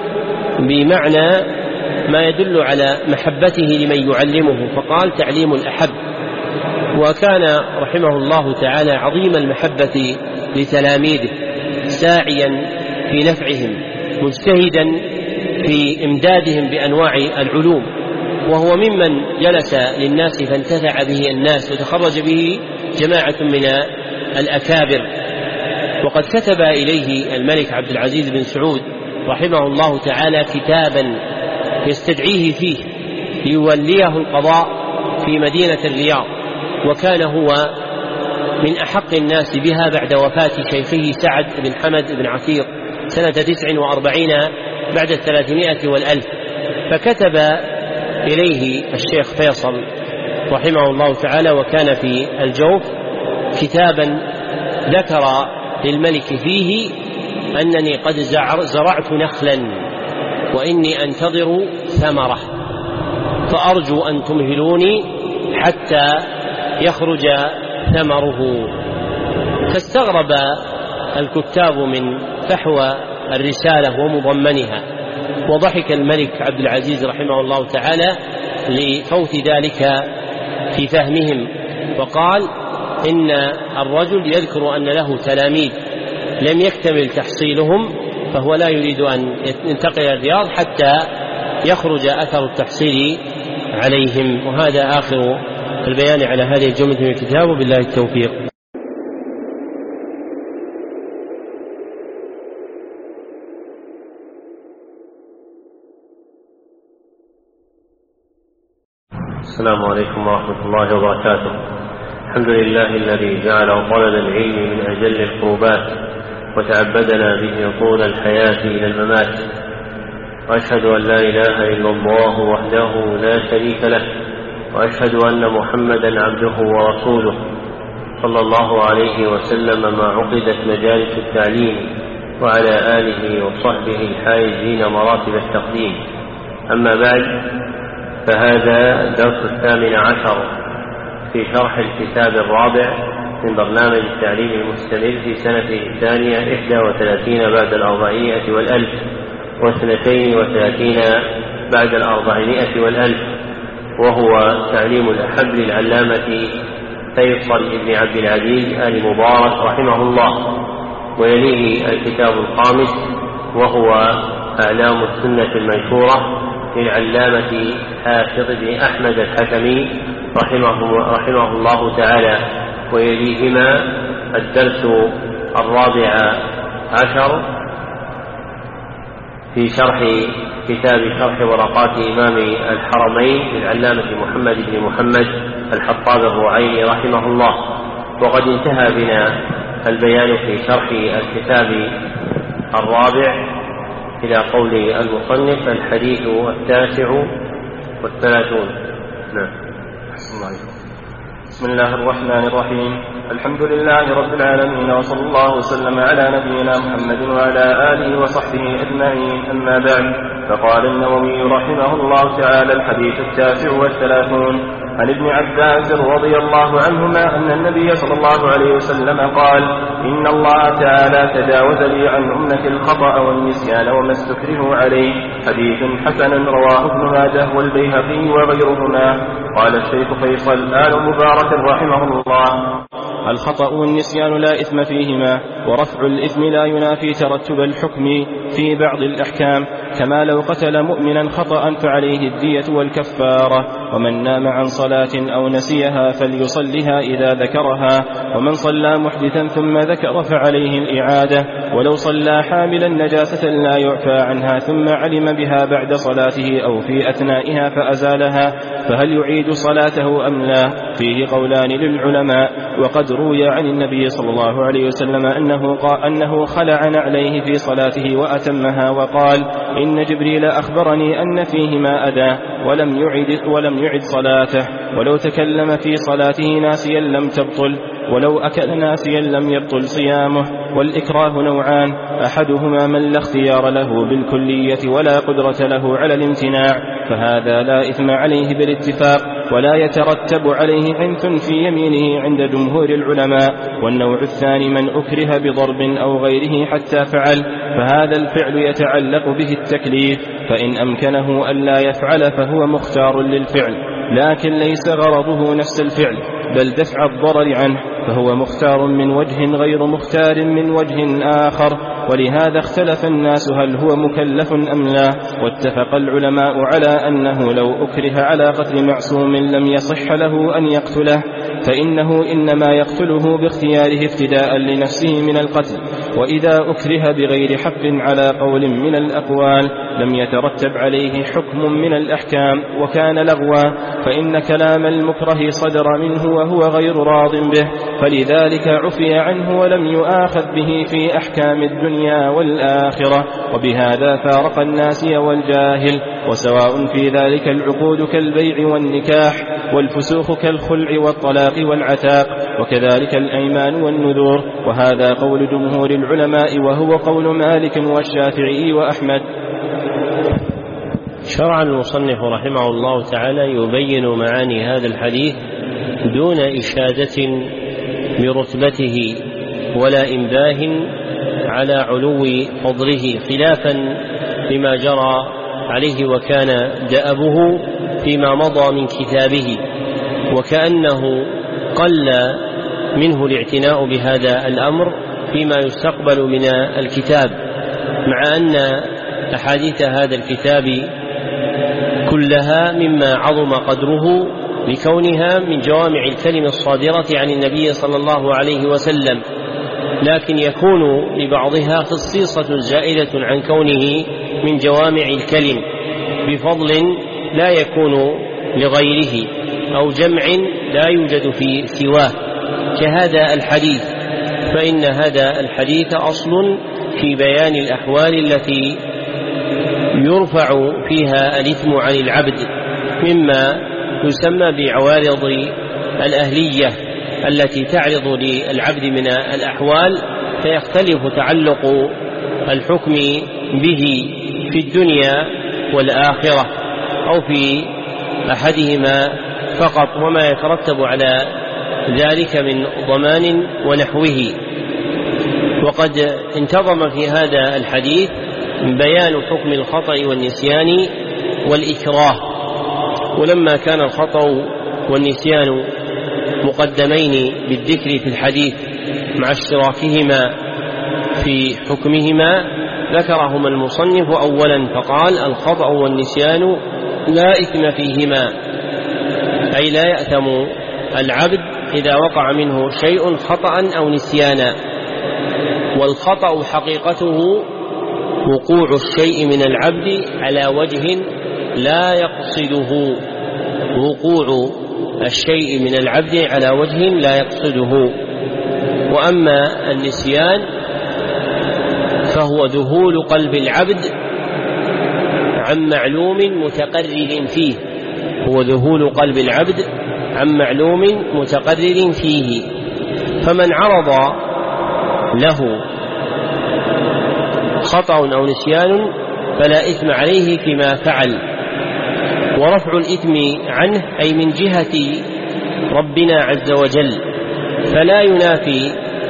بمعنى ما يدل على محبته لمن يعلمه، فقال تعليم الأحب. وكان رحمه الله تعالى عظيم المحبة لتلاميذه، ساعيا في نفعهم، مجتهدا في إمدادهم بأنواع العلوم، وهو ممن جلس للناس فانتفع به الناس وتخرج به جماعة من الأكابر. وقد كتب إليه الملك عبد العزيز بن سعود رحمه الله تعالى كتابا يستدعيه فيه ليوليه القضاء في مدينة الرياض، وكان هو من أحق الناس بها بعد وفاة شيخه سعد بن حمد بن عثير سنة 49 بعد 300 والألف. فكتب إليه الشيخ فيصل رحمه الله تعالى وكان في الجوف كتابا ذكر للملك فيه أنني قد زرعت نخلا وإني أنتظر ثمرة، فأرجو أن تمهلوني حتى يخرج ثمره. فاستغرب الكتاب من فحوى الرسالة ومضمنها، وضحك الملك عبد العزيز رحمه الله تعالى لفوت ذلك في فهمهم، وقال إن الرجل يذكر أن له تلاميذ لم يكتمل تحصيلهم، فهو لا يريد أن ينتقل الرياض حتى يخرج أثر التحصيل عليهم. وهذا آخر البيان على هذه الجملة من الكتاب، وبالله التوفيق. السلام عليكم ورحمة الله وبركاته. الحمد لله الذي جعل طلب العلم من أجل القربات وتعبدنا به طول الحياة إلى الممات، وأشهد أن لا إله إلا الله وحده لا شريك له، وأشهد أن محمدا عبده ورسوله صلى الله عليه وسلم ما عقدت مجالس التعليم، وعلى آله وصحبه الحائزين مراتب التقديم. أما بعد، فهذا الدرس 18 في شرح الكتاب الرابع من برنامج التعليم المستمر في سنته الثانية 31 بعد 400 والألف و32 بعد 400 والألف، وهو تعليم الأحب للعلامة فيصل بن عبد العزيز آل مبارك رحمه الله. ويليه الكتاب الخامس وهو أعلام السنة المنشورة للعلامة حافظ بن أحمد الحكمي رحمه الله تعالى. ويليهما الدرس 14 في شرح كتاب شرح ورقات إمام الحرمين للعلامة محمد بن محمد الحطاب الرعيني رحمه الله. وقد انتهى بنا البيان في شرح الكتاب الرابع إلى قول المصنف: الحديث 39. نعم. بسم الله الرحمن الرحيم. الحمد لله رب العالمين، وصلى الله وسلم على نبينا محمد وعلى آله وصحبه أجمعين، أما بعد. فقال النووي رحمه الله تعالى: الحديث 39 عن ابن عباس رضي الله عنهما أن النبي صلى الله عليه وسلم قال: إن الله تعالى تجاوز لي عن أمة الخطأ والنسيان وما استكرهوا عليه. حديث حسن رواه ابن ماجه والبيهقي وغيرهما. قال الشيخ فيصل آل مبارك رحمه الله: الخطأ والنسيان لا إثم فيهما، ورفع الإثم لا ينافي ترتب الحكم في بعض الأحكام، كما لو قتل مؤمنا خطأ فعليه الدية والكفارة، ومن نام عن صلاة أو نسيها فليصلها إذا ذكرها، ومن صلى محدثا ثم ذكر فعليه الإعادة، ولو صلى حاملا نجاسة لا يعفى عنها ثم علم بها بعد صلاته أو في أثنائها فأزالها، فهل يعيد صلاته أم لا؟ فيه قولان للعلماء. وقد روي عن النبي صلى الله عليه وسلم أنه خلع نعليه في صلاته وأتمها، وقال: إن جبريل أخبرني أن فيهما أذى، ولم يعد صلاته. ولو تكلم في صلاته ناسيا لم تبطل، ولو أكل ناسيا لم يبطل صيامه. والإكراه نوعان: أحدهما من لا اختيار له بالكلية ولا قدرة له على الامتناع، فهذا لا إثم عليه بالاتفاق، ولا يترتب عليه عنف في يمينه عند جمهور العلماء. والنوع الثاني من أكره بضرب أو غيره حتى فعل، فهذا الفعل يتعلق به التكليف، فإن أمكنه ألا يفعل فهو مختار للفعل، لكن ليس غرضه نفس الفعل بل دفع الضرر عنه، فهو مختار من وجه غير مختار من وجه آخر. ولهذا اختلف الناس هل هو مكلف أم لا، واتفق العلماء على أنه لو أكره على قتل معصوم لم يصح له أن يقتله، فإنه إنما يقتله باختياره ابتداء لنفسه من القتل. وإذا أكره بغير حق على قول من الأقوال لم يترتب عليه حكم من الأحكام وكان لغوا، فإن كلام المكره صدر منه وهو غير راض به، فلذلك عفي عنه ولم يؤاخذ به في أحكام الدنيا والآخرة. وبهذا فارق الناسي والجاهل، وسواء في ذلك العقود كالبيع والنكاح، والفسوق كالخلع والطلاق والعتاق، وكذلك الأيمان والنذور. وهذا قول جمهور العلماء، وهو قول مالك والشافعي وأحمد. شرع المصنف رحمه الله تعالى يبين معاني هذا الحديث دون إشادة برتبته ولا إنباه على علو فضله، خلافا لما جرى عليه وكان دأبه فيما مضى من كتابه، وكأنه قل منه الاعتناء بهذا الأمر فيما يستقبل من الكتاب، مع أن أحاديث هذا الكتاب كلها مما عظم قدره لكونها من جوامع الكلم الصادرة عن النبي صلى الله عليه وسلم، لكن يكون لبعضها خصيصة زائدة عن كونه من جوامع الكلم بفضل لا يكون لغيره أو جمع لا يوجد في سواه، كهذا الحديث. فإن هذا الحديث أصل في بيان الأحوال التي يرفع فيها الإثم عن العبد، مما يسمى بعوارض الأهلية التي تعرض للعبد من الأحوال، فيختلف تعلق الحكم به في الدنيا والآخرة أو في أحدهما فقط، وما يترتب على ذلك من ضمان ونحوه. وقد انتظم في هذا الحديث بيان حكم الخطأ والنسيان والإكراه. ولما كان الخطأ والنسيان مقدمين بالذكر في الحديث مع اشتراكهما في حكمهما، ذكرهما المصنف أولا فقال: الخطأ والنسيان لا إثم فيهما، أي لا يأثم العبد إذا وقع منه شيء خطأ أو نسيانا. والخطأ حقيقته وقوع الشيء من العبد على وجه لا يقصده، وقوع الشيء من العبد على وجه لا يقصده. وأما النسيان فهو ذهول قلب العبد عن معلوم متقرر فيه، هو ذهول قلب العبد عن معلوم متقرر فيه. فمن عرض له خطأ أو نسيان فلا إثم عليه فيما فعل. ورفع الإثم عنه أي من جهة ربنا عز وجل، فلا ينافي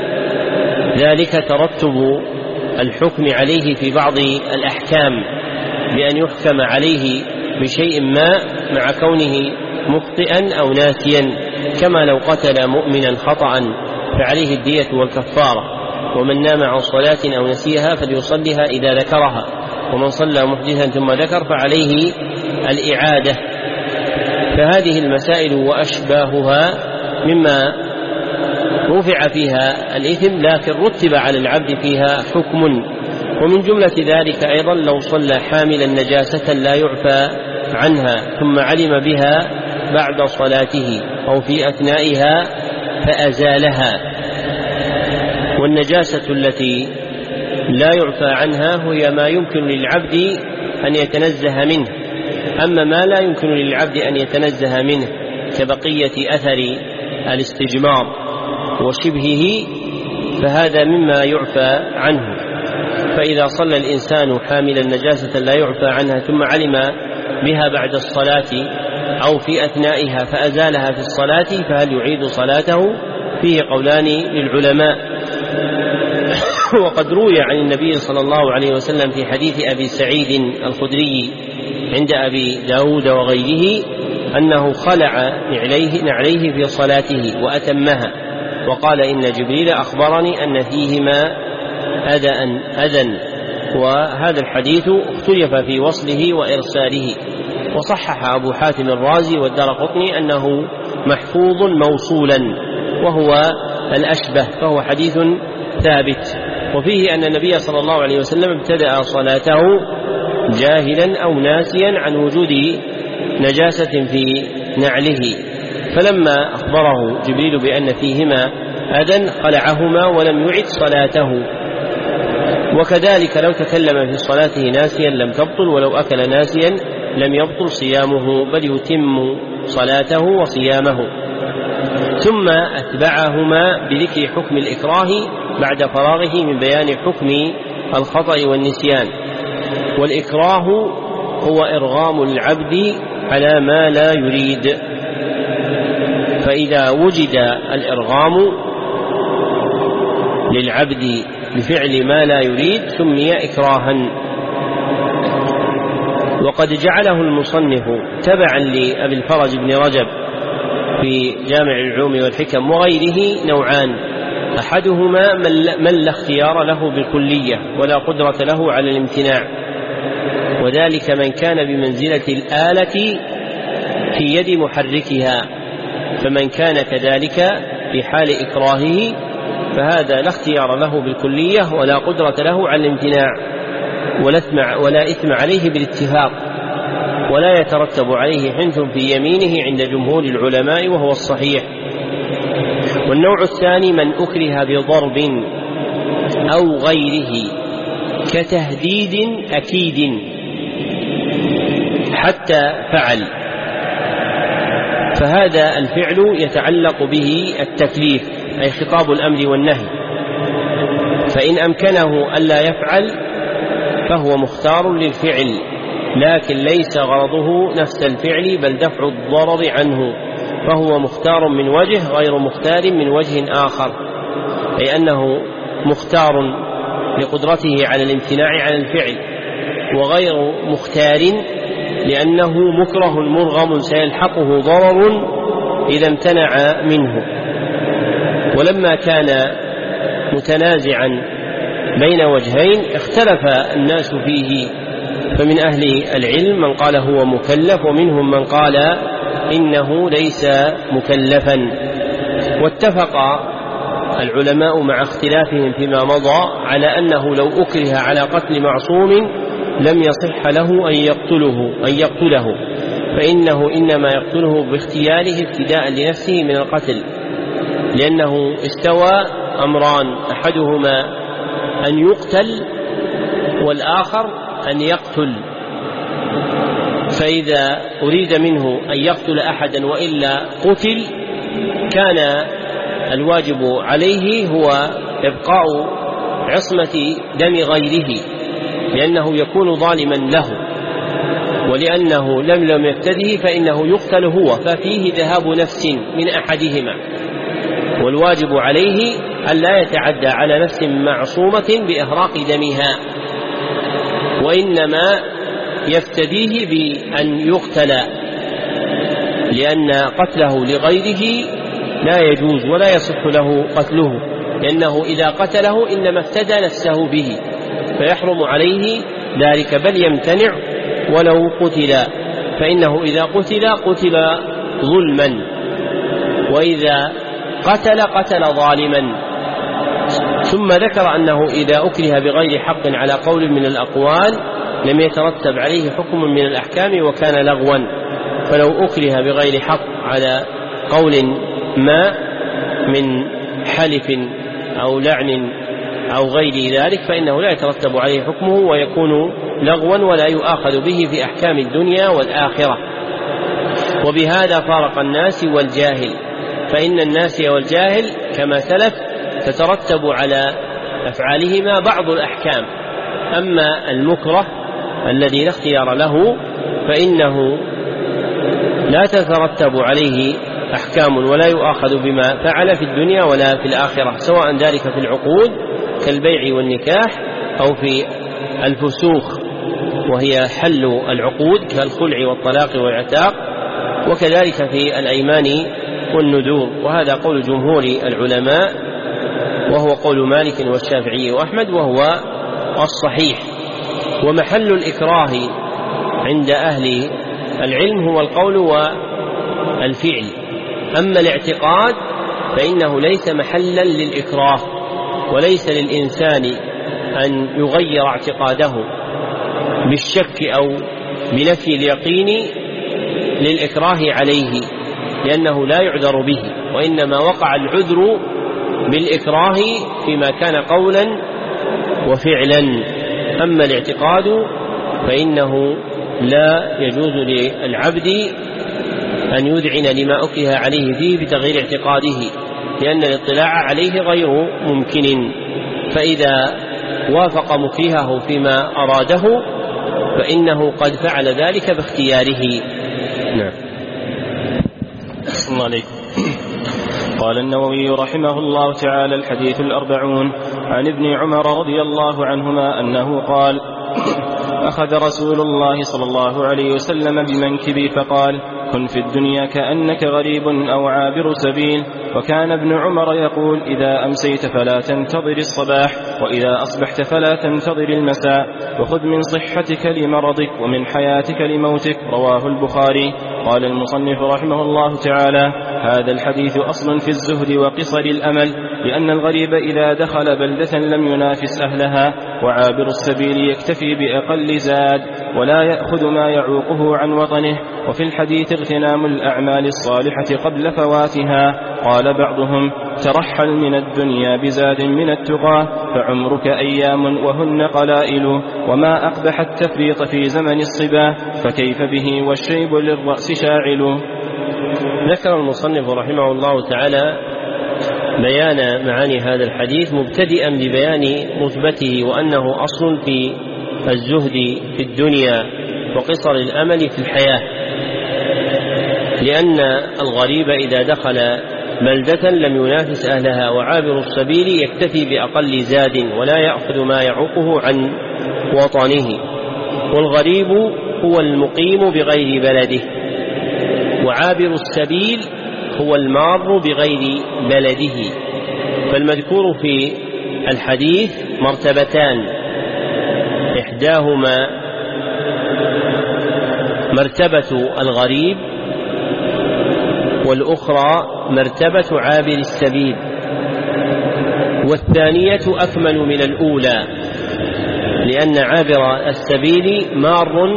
ذلك ترتب الحكم عليه في بعض الأحكام بأن يحكم عليه بشيء ما مع كونه مخطئا أو ناسيا، كما لو قتل مؤمنا خطأ فعليه الدية والكفارة. ومن نام عن صلاة أو نسيها فليصلها إذا ذكرها، ومن صلى محدثا ثم ذكر فعليه الإعادة. فهذه المسائل وأشباهها مما رفع فيها الإثم لكن رتب على العبد فيها حكم. ومن جملة ذلك أيضا لو صلى حاملا نجاسة لا يعفى عنها ثم علم بها بعد صلاته أو في أثنائها فأزالها. والنجاسة التي لا يعفى عنها هي ما يمكن للعبد أن يتنزه منه، أما ما لا يمكن للعبد أن يتنزه منه كبقية أثر الاستجمار وشبهه فهذا مما يعفى عنه. فإذا صلى الإنسان حاملا نجاسة لا يعفى عنها ثم علم بها بعد الصلاة أو في أثنائها فأزالها في الصلاة فهل يعيد صلاته؟ فيه قولان للعلماء. وقد روي عن النبي صلى الله عليه وسلم في حديث أبي سعيد الخدري عند أبي داود وغيره أنه خلع نعليه في صلاته وأتمها، وقال إن جبريل أخبرني أن فيهما أذى. وهذا الحديث اختلف في وصله وإرساله، وصحح أبو حاتم الرازي والدارقطني أنه محفوظ موصولا وهو الأشبه، فهو حديث ثابت. وفيه أن النبي صلى الله عليه وسلم ابتدأ صلاته جاهلا أو ناسيا عن وجود نجاسة في نعله، فلما أخبره جبريل بأن فيهما أذى خلعهما ولم يعد صلاته. وكذلك لو تكلم في صلاته ناسيا لم تبطل، ولو أكل ناسيا لم يبطل صيامه بل يتم صلاته وصيامه. ثم أتبعهما بذكر حكم الإكراه بعد فراغه من بيان حكم الخطأ والنسيان. والإكراه هو إرغام العبد على ما لا يريد، فإذا وجد الإرغام للعبد بفعل ما لا يريد سمي إكراها. وقد جعله المصنف تبعا لأبي الفرج بن رجب في جامع العلوم والحكم وغيره نوعان: أحدهما من لا اختيار له بالكلية ولا قدرة له على الامتناع، وذلك من كان بمنزلة الآلة في يد محركها، فمن كان كذلك في حال إكراهه فهذا لا اختيار له بالكلية ولا قدرة له على الامتناع ولا إثم عليه بالاتفاق، ولا يترتب عليه حنث في يمينه عند جمهور العلماء وهو الصحيح. والنوع الثاني من أكره بضرب أو غيره كتهديد أكيد حتى فعل، فهذا الفعل يتعلق به التكليف أي خطاب الأمر والنهي، فإن أمكنه ألا يفعل فهو مختار للفعل، لكن ليس غرضه نفس الفعل بل دفع الضرر عنه، فهو مختار من وجه غير مختار من وجه آخر، أي أنه مختار لقدرته على الامتناع عن الفعل، وغير مختار لأنه مكره مرغم سيلحقه ضرر إذا امتنع منه. ولما كان متنازعا بين وجهين اختلف الناس فيه، فمن أهل العلم من قال هو مكلف ومنهم من قال إنه ليس مكلفا. واتفق العلماء مع اختلافهم فيما مضى على أنه لو أكره على قتل معصوم لم يصح له أن يقتله، فإنه إنما يقتله باختياره ابتداء لنفسه من القتل، لأنه استوى أمران: أحدهما أن يقتل والآخر أن يقتل، فإذا أريد منه أن يقتل أحدا وإلا قتل كان الواجب عليه هو إبقاء عصمة دم غيره، لأنه يكون ظالما له، ولأنه لم يفتده فإنه يقتل هو، ففيه ذهاب نفس من أحدهما، والواجب عليه أن لا يتعدى على نفس معصومة بإهراق دمها، وإنما يفتديه بأن يقتل، لأن قتله لغيره لا يجوز ولا يصح له قتله، لأنه إذا قتله إنما افتدى نفسه به فيحرم عليه ذلك، بل يمتنع ولو قتل، فإنه إذا قتل ظلما، وإذا قتل ظالما. ثم ذكر أنه إذا أكره بغير حق على قول من الأقوال لم يترتب عليه حكم من الأحكام وكان لغوا، فلو أكره بغير حق على قول ما من حلف أو لعن أو غير ذلك فإنه لا يترتب عليه حكمه ويكون لغوا ولا يؤاخذ به في أحكام الدنيا والآخرة. وبهذا فارق الناس والجاهل، فإن الناس والجاهل كما سلف تترتب على أفعالهما بعض الأحكام، أما المكره الذي لا اختيار له فإنه لا تترتب عليه أحكام ولا يؤاخذ بما فعل في الدنيا ولا في الآخرة، سواء ذلك في العقود كالبيع والنكاح أو في الفسوخ وهي حل العقود كالخلع والطلاق والعتاق، وكذلك في الأيمان والنذور. وهذا قول جمهور العلماء، وهو قول مالك والشافعي وأحمد، وهو الصحيح. ومحل الإكراه عند أهل العلم هو القول والفعل، أما الاعتقاد فإنه ليس محلا للإكراه، وليس للإنسان أن يغير اعتقاده بالشك أو بنفي اليقين للإكراه عليه، لأنه لا يعذر به، وإنما وقع العذر بالإكراه فيما كان قولا وفعلا. أما الاعتقاد فإنه لا يجوز للعبد أن يذعن لما أكره عليه فيه بتغيير اعتقاده، لأن الاطلاع عليه غير ممكن، فإذا وافق مكرهه فيما أراده فإنه قد فعل ذلك باختياره. نعم. الله عليكم. قال النووي رحمه الله تعالى: الحديث 40 عن ابن عمر رضي الله عنهما أنه قال: أخذ رسول الله صلى الله عليه وسلم بمنكبي فقال: كن في الدنيا كأنك غريب أو عابر سبيل. وكان ابن عمر يقول: إذا أمسيت فلا تنتظر الصباح، وإذا أصبحت فلا تنتظر المساء، وخذ من صحتك لمرضك ومن حياتك لموتك. رواه البخاري. قال المصنف رحمه الله تعالى: هذا الحديث أصل في الزهد وقصر الأمل، لأن الغريب إذا دخل بلدة لم ينافس أهلها، وعابر السبيل يكتفي بأقل زاد ولا يأخذ ما يعوقه عن وطنه. وفي الحديث اغتنام الأعمال الصالحة قبل فواتها. قال بعضهم: ترحل من الدنيا بزاد من التقى، فعمرك أيام وهن قلائل، وما أقبح التفريط في زمن الصبا، فكيف به والشيب للرأس شاعل. ذكر المصنف رحمه الله تعالى بيان معاني هذا الحديث، مبتدئا ببيان مثبته وأنه أصل في الزهد في الدنيا وقصر الأمل في الحياة، لأن الغريب إذا دخل بلدة لم ينافس أهلها، وعابر السبيل يكتفي بأقل زاد ولا يأخذ ما يعوقه عن وطنه. والغريب هو المقيم بغير بلده، وعابر السبيل هو المار بغير بلده. فالمذكور في الحديث مرتبتان، إحداهما مرتبة الغريب، والأخرى مرتبة عابر السبيل، والثانية أكمل من الأولى، لأن عابر السبيل مار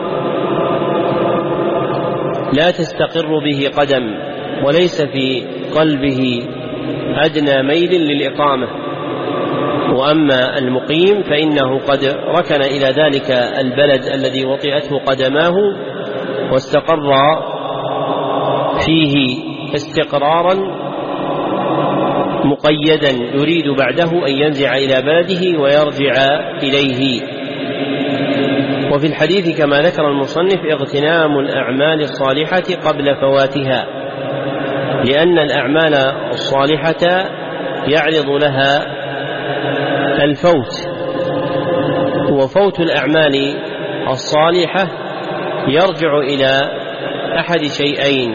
لا تستقر به قدم وليس في قلبه أدنى ميل للإقامة، وأما المقيم فإنه قد ركن إلى ذلك البلد الذي وطئته قدماه واستقر فيه استقرارا مقيدا يريد بعده أن ينزع إلى بلده ويرجع إليه. وفي الحديث كما ذكر المصنف اغتنام الأعمال الصالحة قبل فواتها، لأن الأعمال الصالحة يعرض لها الفوت، وفوت الأعمال الصالحة يرجع إلى أحد شيئين: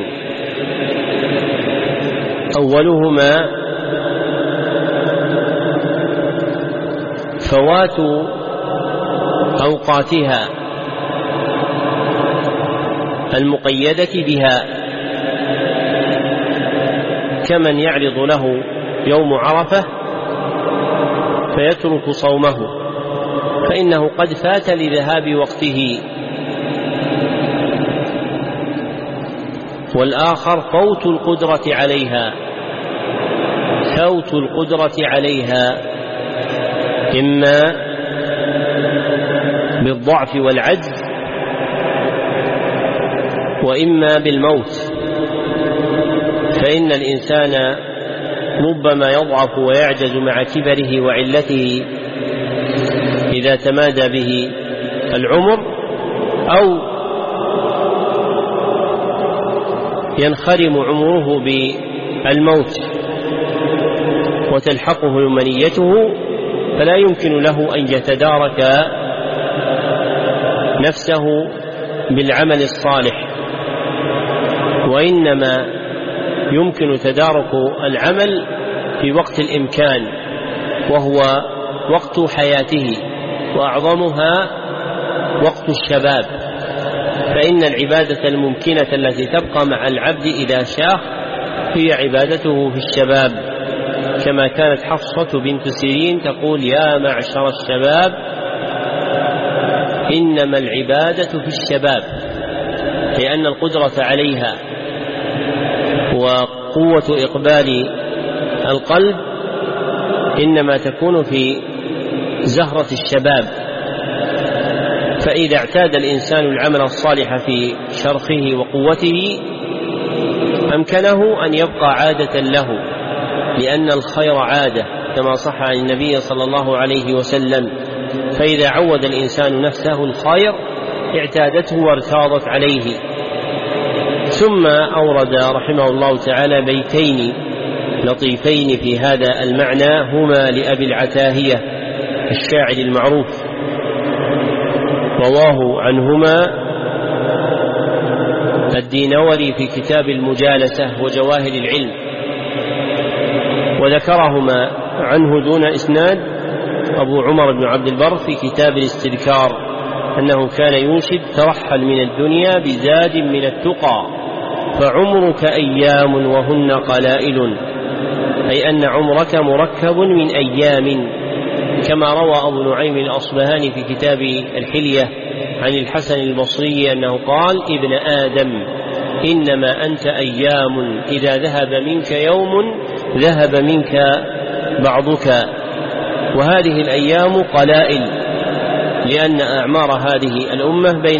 أولهما فوات أوقاتها المقيدة بها، كمن يعرض له يوم عرفة فيترك صومه فإنه قد فات لذهاب وقته. والآخر فوت القدرة عليها، فوت القدرة عليها إما بالضعف والعجز وإما بالموت، فإن الإنسان ربما يضعف ويعجز مع كبره وعلته إذا تمادى به العمر، أو ينخرم عمره بالموت وتلحقه منيته، فلا يمكن له أن يتدارك نفسه بالعمل الصالح، وإنما يمكن تدارك العمل في وقت الإمكان وهو وقت حياته، وأعظمها وقت الشباب، فإن العبادة الممكنة التي تبقى مع العبد إذا شاخ هي عبادته في الشباب، كما كانت حفصة بنت سيرين تقول: يا معشر الشباب إنما العبادة في الشباب، لأن القدرة عليها وقوة إقبال القلب إنما تكون في زهرة الشباب. فإذا اعتاد الإنسان العمل الصالح في شرخه وقوته أمكنه أن يبقى عادة له، لأن الخير عادة كما صح عن النبي صلى الله عليه وسلم، فإذا عود الإنسان نفسه الخير اعتادته وارتاضت عليه. ثم أورد رحمه الله تعالى بيتين لطيفين في هذا المعنى، هما لأبي العتاهية الشاعر المعروف، رواه عنهما الدينوري في كتاب المجالسة وجواهر العلم، وذكرهما عنه دون إسناد أبو عمر بن عبد البر في كتاب الاستذكار أنه كان ينشد: ترحل من الدنيا بزاد من التقى فعمرك أيام وهن قلائل، أي أن عمرك مركب من أيام، كما روى أبو نعيم الأصبهاني في كتاب الحلية عن الحسن البصري أنه قال: ابن آدم إنما أنت أيام، إذا ذهب منك يوم ذهب منك بعضك، وهذه الأيام قلائل، لأن أعمار هذه الأمة بين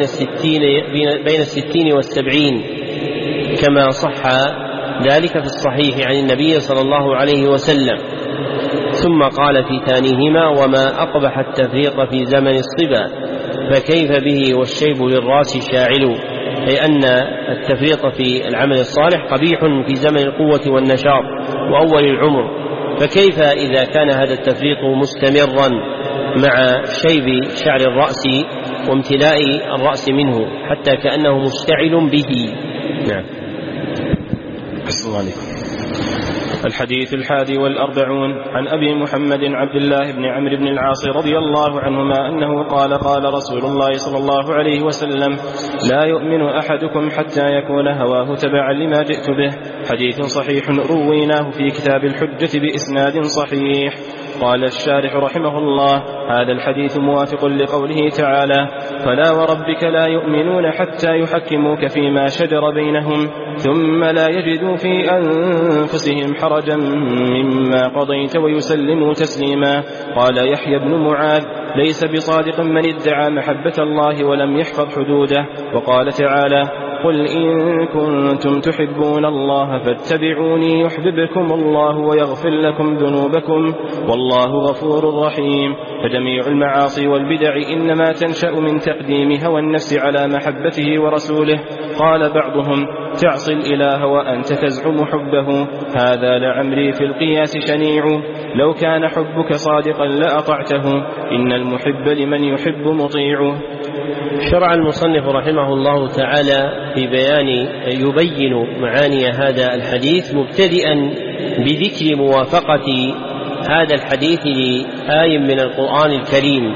60 و70، كما صح ذلك في الصحيح عن النبي صلى الله عليه وسلم. ثم قال في ثانيهما: وما أقبح التفريط في زمن الصبا فكيف به والشيب للراس شاعل، أي أن التفريط في العمل الصالح قبيح في زمن القوة والنشاط وأول العمر، فكيف إذا كان هذا التفريط مستمرا مع شيب شعر الرأس وامتلاء الرأس منه حتى كأنه مشتعل به. نعم. الحديث 41 عن أبي محمد عبد الله بن عمرو بن العاص رضي الله عنهما أنه قال: قال رسول الله صلى الله عليه وسلم: لا يؤمن أحدكم حتى يكون هواه تبعا لما جئت به. حديث صحيح رويناه في كتاب الحجة بإسناد صحيح. قال الشارح رحمه الله: هذا الحديث موافق لقوله تعالى: فلا وربك لا يؤمنون حتى يحكموك فيما شجر بينهم ثم لا يجدوا في أنفسهم حرجا مما قضيت ويسلموا تسليما. قال يحيى بن معاذ: ليس بصادق من ادعى محبة الله ولم يحفظ حدوده. وقال تعالى: قل إن كنتم تحبون الله فاتبعوني يحببكم الله ويغفر لكم ذنوبكم والله غفور رحيم. فجميع المعاصي والبدع إنما تنشأ من تقديم هوى النفس على محبته ورسوله. قال بعضهم تعصي الإله وأنت تزعم حبه، هذا لعمري في القياس شنيع، لو كان حبك صادقا لأطعته، إن المحب لمن يحب مطيع. شرع المصنف رحمه الله تعالى في يبين معاني هذا الحديث مبتدئا بذكر موافقة هذا الحديث لآية من القرآن الكريم،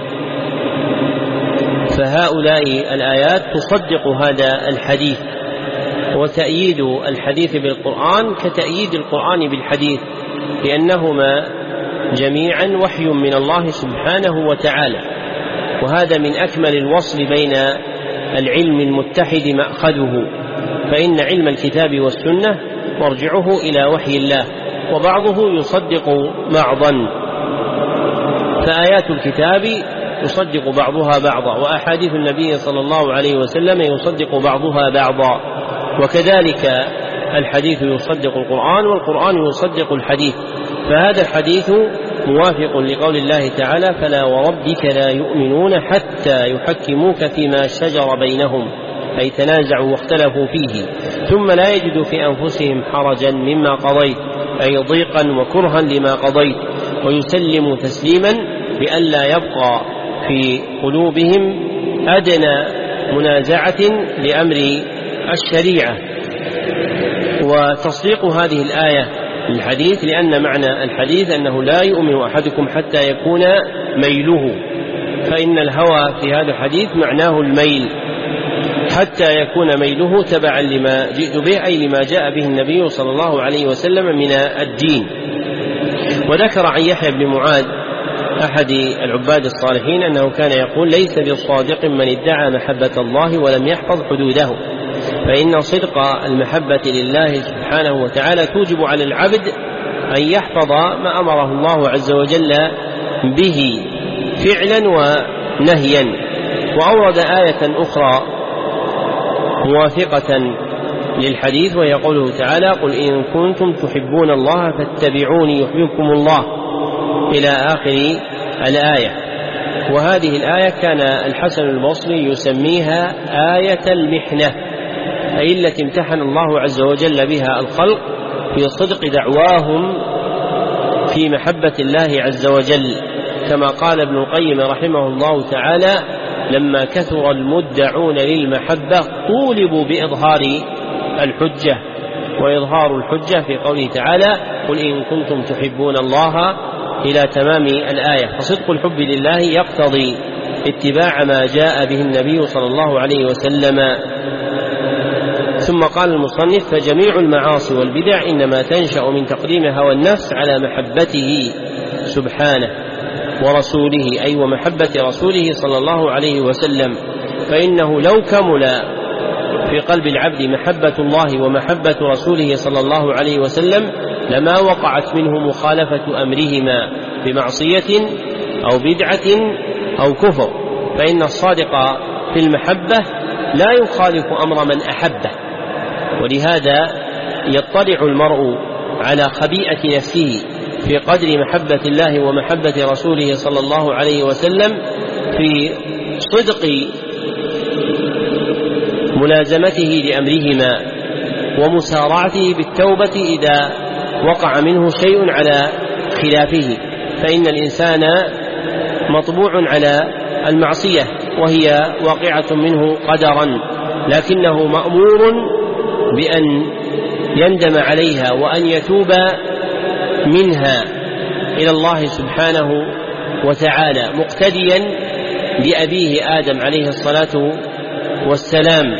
فهؤلاء الآيات تصدق هذا الحديث، وتأييد الحديث بالقرآن كتأييد القرآن بالحديث، لأنهما جميعا وحي من الله سبحانه وتعالى، وهذا من أكمل الوصل بين العلم المتحد مأخذه، فإن علم الكتاب والسنة مرجعه إلى وحي الله، وبعضه يصدق بعضا، فآيات الكتاب يصدق بعضها بعضا، وأحاديث النبي صلى الله عليه وسلم يصدق بعضها بعضا، وكذلك الحديث يصدق القرآن والقرآن يصدق الحديث. فهذا الحديث موافق لقول الله تعالى فلا وربك لا يؤمنون حتى يحكموك فيما شجر بينهم، أي تنازعوا واختلفوا فيه، ثم لا يجدوا في أنفسهم حرجا مما قضيت، أي ضيقا وكرها لما قضيت، ويسلموا تسليما بألا يبقى في قلوبهم أدنى منازعة لأمر الشريعة. وتصديق هذه الآية الحديث، لأن معنى الحديث أنه لا يؤمن أحدكم حتى يكون ميله، فإن الهوى في هذا الحديث معناه الميل، حتى يكون ميله تبعا لما جئت به، أي لما جاء به النبي صلى الله عليه وسلم من الدين. وذكر عن يحيى بن معاذ أحد العباد الصالحين أنه كان يقول ليس بالصادق من ادعى محبة الله ولم يحفظ حدوده، فإن صدق المحبة لله سبحانه وتعالى توجب على العبد أن يحفظ ما أمره الله عز وجل به فعلا ونهيا. وأورد آية أخرى موافقة للحديث، وهي قوله تعالى قل إن كنتم تحبون الله فاتبعوني يحببكم الله إلى آخر الآية. وهذه الآية كان الحسن البصري يسميها آية المحنة، أي التي امتحن الله عز وجل بها الخلق في صدق دعواهم في محبة الله عز وجل، كما قال ابن القيم رحمه الله تعالى لما كثر المدعون للمحبة طولبوا بإظهار الحجة، وإظهار الحجة في قوله تعالى قل إن كنتم تحبون الله إلى تمام الآية. فصدق الحب لله يقتضي اتباع ما جاء به النبي صلى الله عليه وسلم. ثم قال المصنف فجميع المعاصي والبدع إنما تنشأ من تقديم هوى النفس على محبته سبحانه ورسوله، أي ومحبة رسوله صلى الله عليه وسلم، فإنه لو كمل في قلب العبد محبة الله ومحبة رسوله صلى الله عليه وسلم لما وقعت منه مخالفة أمرهما بمعصية أو بدعة أو كفر، فإن الصادق في المحبة لا يخالف أمر من أحبه، ولهذا يطلع المرء على خبيئة نفسه في قدر محبة الله ومحبة رسوله صلى الله عليه وسلم في صدق ملازمته لأمرهما ومسارعته بالتوبة إذا وقع منه شيء على خلافه، فإن الإنسان مطبوع على المعصية وهي واقعة منه قدرا، لكنه مأمور بأن يندم عليها وأن يتوب منها إلى الله سبحانه وتعالى، مقتديا بأبيه آدم عليه الصلاة والسلام،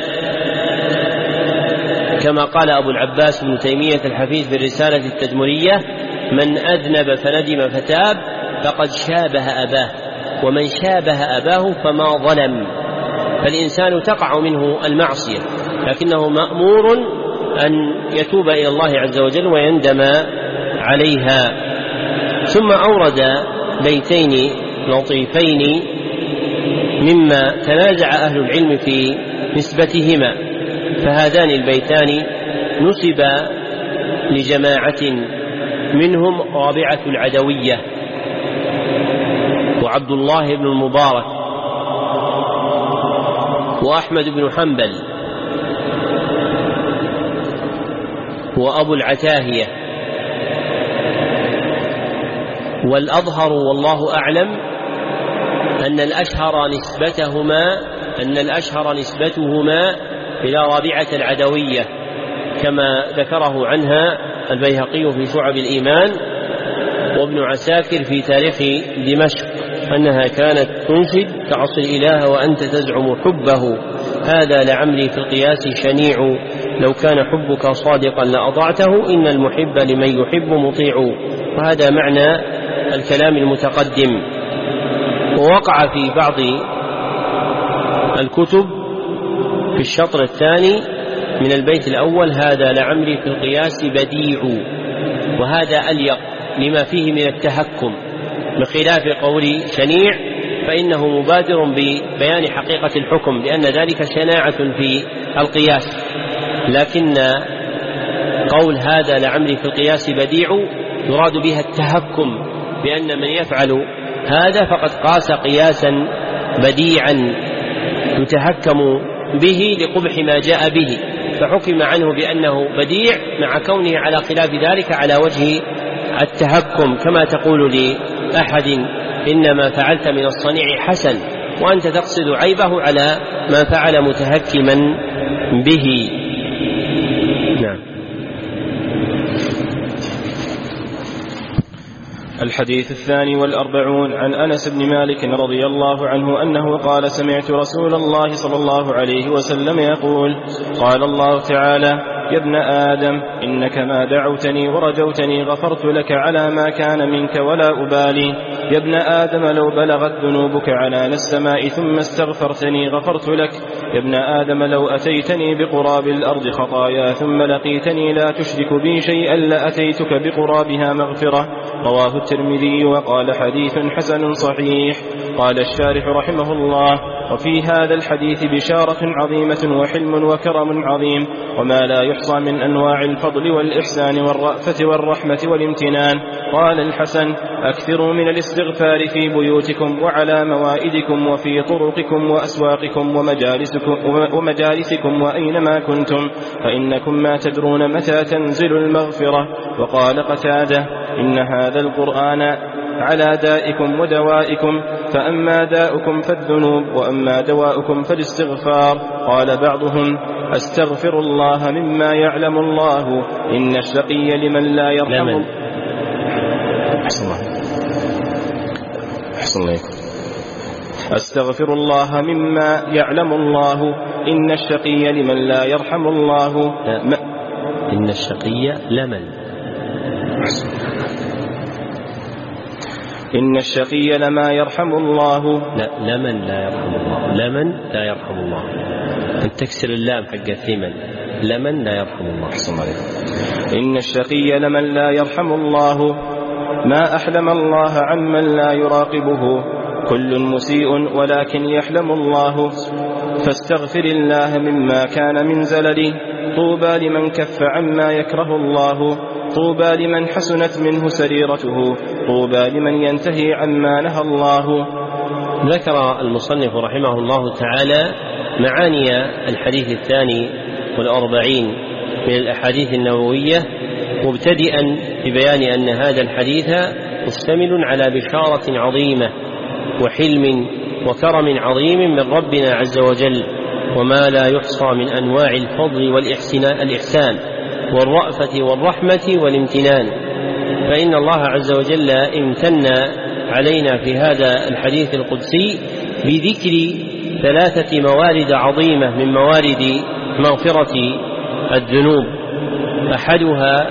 كما قال أبو العباس بن تيمية الحفيظ في الرسالة التدمرية من أذنب فندم فتاب فقد شابه أباه، ومن شابه أباه فما ظلم. فالإنسان تقع منه المعصية لكنه مأمور أن يتوب إلى الله عز وجل ويندم عليها. ثم أورد بيتين لطيفين مما تنازع أهل العلم في نسبتهما، فهذان البيتان نسبا لجماعة منهم رابعة العدوية وعبد الله بن المبارك وأحمد بن حنبل وأبو العتاهية. والأظهر والله أعلم أن الأشهر نسبتهما إلى رابعة العدوية كما ذكره عنها البيهقي في شعب الإيمان وابن عساكر في تاريخ دمشق أنها كانت تنشد تعصي الإله وأنت تزعم حبه، هذا لعمري في القياس شنيع، لو كان حبك صادقا لأطعته، إن المحب لمن يحب مطيع. وهذا معنى الكلام المتقدم. ووقع في بعض الكتب في الشطر الثاني من البيت الأول هذا لعمري في القياس بديع، وهذا أليق لما فيه من التهكم، بخلاف قول شنيع فإنه مبادر ببيان حقيقة الحكم لأن ذلك شناعة في القياس. لكن قول هذا لعمري في القياس بديع يراد بها التهكم، بأن من يفعل هذا فقد قاس قياسا بديعا يتهكم به لقبح ما جاء به، فحكم عنه بأنه بديع مع كونه على خلاف ذلك على وجه التهكم، كما تقول لأحد إنما فعلت من الصنيع حسن وأنت تقصد عيبه على ما فعل متهكما به. نعم. الحديث 42 عن أنس بن مالك رضي الله عنه أنه قال سمعت رسول الله صلى الله عليه وسلم يقول قال الله تعالى يا ابن آدم إنك ما دعوتني ورجوتني غفرت لك على ما كان منك ولا أبالي. يا ابن آدم لو بلغت ذنوبك عنان السماء ثم استغفرتني غفرت لك. يا ابن آدم لو أتيتني بقراب الأرض خطايا ثم لقيتني لا تشرك بي شيئا لأتيتك بقرابها مغفرة. رواه الترمذي وقال حديث حسن صحيح. قال الشارح رحمه الله وفي هذا الحديث بشارة عظيمة وحلم وكرم عظيم وما لا يحصى من أنواع الفضل والإحسان والرأفة والرحمة والامتنان. قال الحسن أكثروا من الاستغفار في بيوتكم وعلى موائدكم وفي طرقكم وأسواقكم ومجالسكم وأينما كنتم فإنكم ما تدرون متى تنزل المغفرة. وقال قتادة إن هذا القرآن على دائكم ودوائكم فأما داؤكم فالذنوب وأما دواؤكم فالاستغفار. قال بعضهم أستغفر الله مما يعلم الله إن الشقي لمن لا يرحم. أستغفر الله مما يعلم الله إن الشقي لمن لا يرحم الله. إن الشقي إن الشقي لما يرحم الله. لا لمن لا يرحم الله، لمن لا يرحم الله، أن تكسر اللام حق ثمن، لمن لا يرحم الله. إن الشقي لمن لا يرحم الله ما أحلم الله عمن لا يراقبه كل مسيء ولكن يحلم الله. فاستغفر الله مما كان من زلل طوبى لمن كف عما يكره الله. طوبى لمن حسنت منه سريرته طوبى لمن ينتهي عما نهى الله. ذكر المصنف رحمه الله تعالى معاني الحديث 42 من الأحاديث النبوية مبتدئا ببيان أن هذا الحديث مشتمل على بشارة عظيمة وحلم وكرم عظيم من ربنا عز وجل وما لا يحصى من أنواع الفضل والإحسان والرأفة والرحمة والامتنان. فإن الله عز وجل امتن علينا في هذا الحديث القدسي بذكر 3 موارد عظيمة من موارد مغفرة الذنوب. أحدها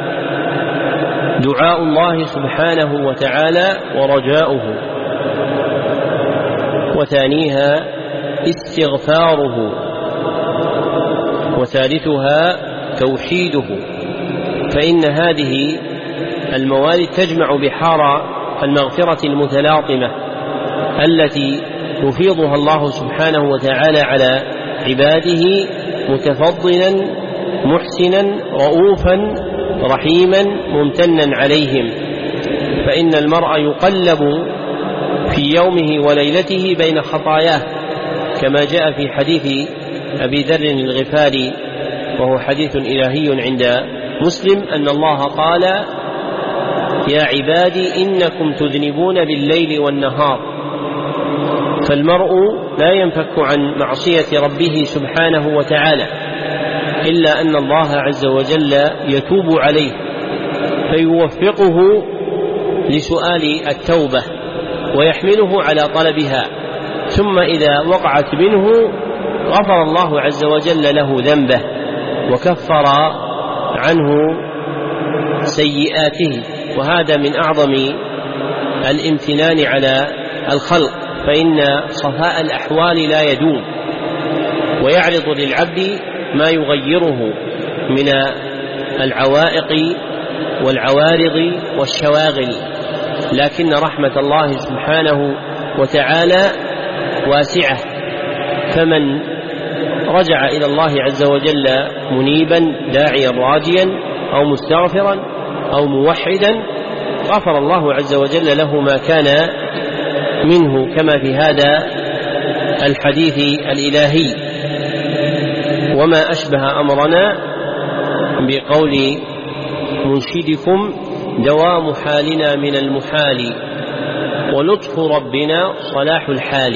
دعاء الله سبحانه وتعالى ورجاؤه، وثانيها استغفاره، وثالثها توحيده. فإن هذه الموارد تجمع بحار المغفرة المتلاطمة التي يفيضها الله سبحانه وتعالى على عباده متفضلا محسنا رؤوفا رحيما ممتنا عليهم، فإن المرء يقلب في يومه وليلته بين خطاياه، كما جاء في حديث أبي ذر الغفاري وهو حديث إلهي عند مسلم أن الله قال: يا عبادي إنكم تذنبون بالليل والنهار. فالمرء لا ينفك عن معصية ربه سبحانه وتعالى إلا أن الله عز وجل يتوب عليه فيوفقه لسؤال التوبة ويحمله على طلبها، ثم إذا وقعت منه غفر الله عز وجل له ذنبه وكفر عنه سيئاته. وهذا من أعظم الامتنان على الخلق، فإن صفاء الأحوال لا يدوم، ويعرض للعبد ما يغيره من العوائق والعوارض والشواغل، لكن رحمة الله سبحانه وتعالى واسعة، فمن رجع إلى الله عز وجل منيبا داعيا راجيا أو مستغفرا أو موحدا غفر الله عز وجل له ما كان منه، كما في هذا الحديث الإلهي: وما أشبه أمرنا بقول منشدكم دوام حالنا من المحال ولطف ربنا صلاح الحال.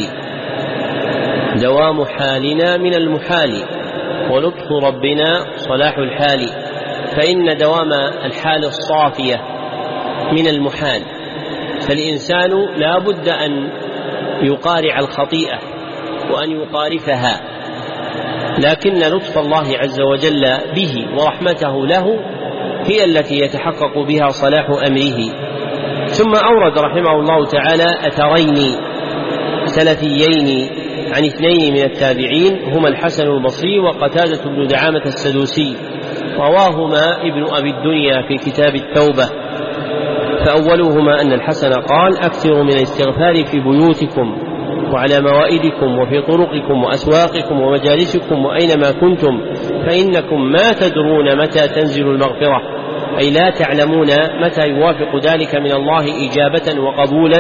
دوام حالنا من المحال ولطف ربنا صلاح الحال، فإن دوام الحال الصافية من المحال، فالإنسان لا بد أن يقارع الخطيئة وأن يقارفها، لكن لطف الله عز وجل به ورحمته له هي التي يتحقق بها صلاح أمره. ثم أورد رحمه الله تعالى أثرين سلفيين عن اثنين من التابعين هما الحسن البصري وقتادة بن دعامة السدوسي، رواهما ابن أبي الدنيا في كتاب التوبة. فأولهما أن الحسن قال: أكثروا من الاستغفار في بيوتكم وعلى موائدكم وفي طرقكم وأسواقكم ومجالسكم وأينما كنتم، فإنكم ما تدرون متى تنزل المغفرة، أي لا تعلمون متى يوافق ذلك من الله إجابة وقبولا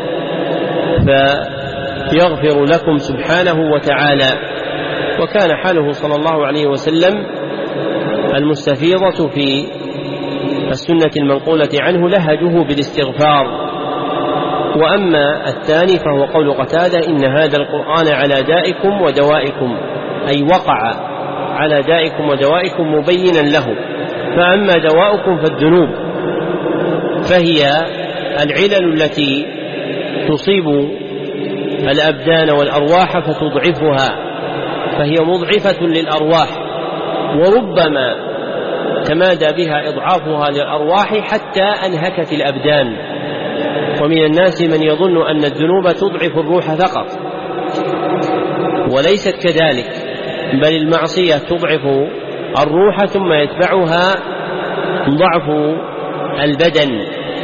فيغفر لكم سبحانه وتعالى. وكان حاله صلى الله عليه وسلم المستفيضة في السنة المنقولة عنه لهجه بالاستغفار. وأما الثاني فهو قول قتادة: إن هذا القرآن على دائكم ودوائكم، أي وقع على دائكم ودوائكم مبينا له. فأما دواؤكم فالذنوب، فهي العلل التي تصيب الأبدان والأرواح فتضعفها، فهي مضعفة للأرواح، وربما تمادى بها إضعافها للأرواح حتى أنهكت الأبدان. ومن الناس من يظن أن الذنوب تضعف الروح فقط، وليست كذلك، بل المعصية تضعف الروح ثم يتبعها ضعف البدن.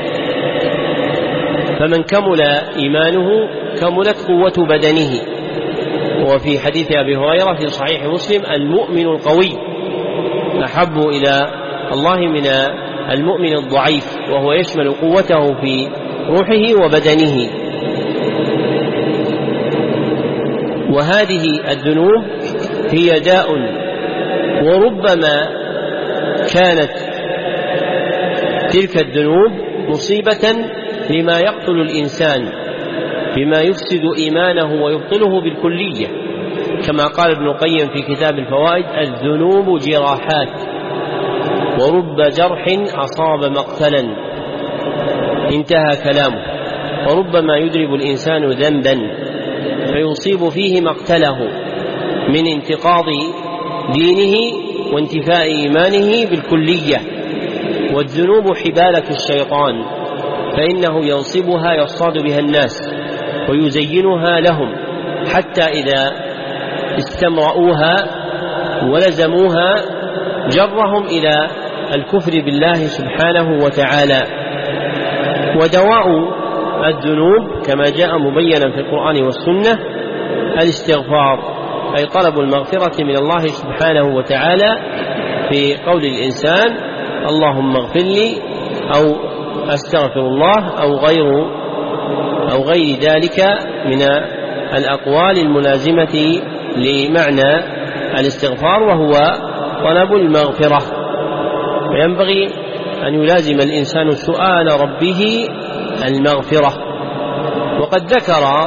فمن كمل إيمانه كملت قوة بدنه. وفي حديث أبي هريرة في صحيح مسلم: المؤمن القوي أحب إلى الله من المؤمن الضعيف، وهو يشمل قوته في روحه وبدنه. وهذه الذنوب هي داء، وربما كانت تلك الذنوب مصيبة لما يقتل الإنسان، بما يفسد إيمانه ويبطله بالكلية، كما قال ابن القيم في كتاب الفوائد: الذنوب جراحات، ورب جرح أصاب مقتلا. انتهى كلامه. وربما يدرب الإنسان ذنبا فيصيب فيه مقتله من انتقاض دينه وانتفاء إيمانه بالكلية. والذنوب حبالة الشيطان، فإنه ينصبها يصطاد بها الناس ويزينها لهم، حتى إذا استمرؤوها ولزموها جرهم إلى الكفر بالله سبحانه وتعالى. ودواء الذنوب كما جاء مبينا في القرآن والسنة الاستغفار، أي طلب المغفرة من الله سبحانه وتعالى في قول الإنسان اللهم اغفر لي أو أستغفر الله أو غير ذلك من الأقوال الملازمة لمعنى الاستغفار وهو طلب المغفرة. وينبغي أن يلازم الإنسان سؤال ربه المغفرة. وقد ذكر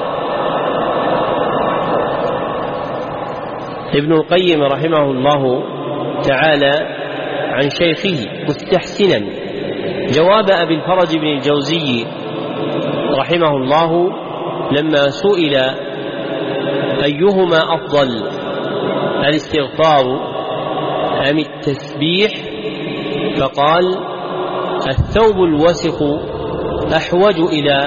ابن القيم رحمه الله تعالى عن شيخه مستحسنا جواب أبي الفرج بن الجوزي رحمه الله لما سئل أيهما أفضل الاستغفار أم التسبيح فقال الثوب الوسخ أحوج إلى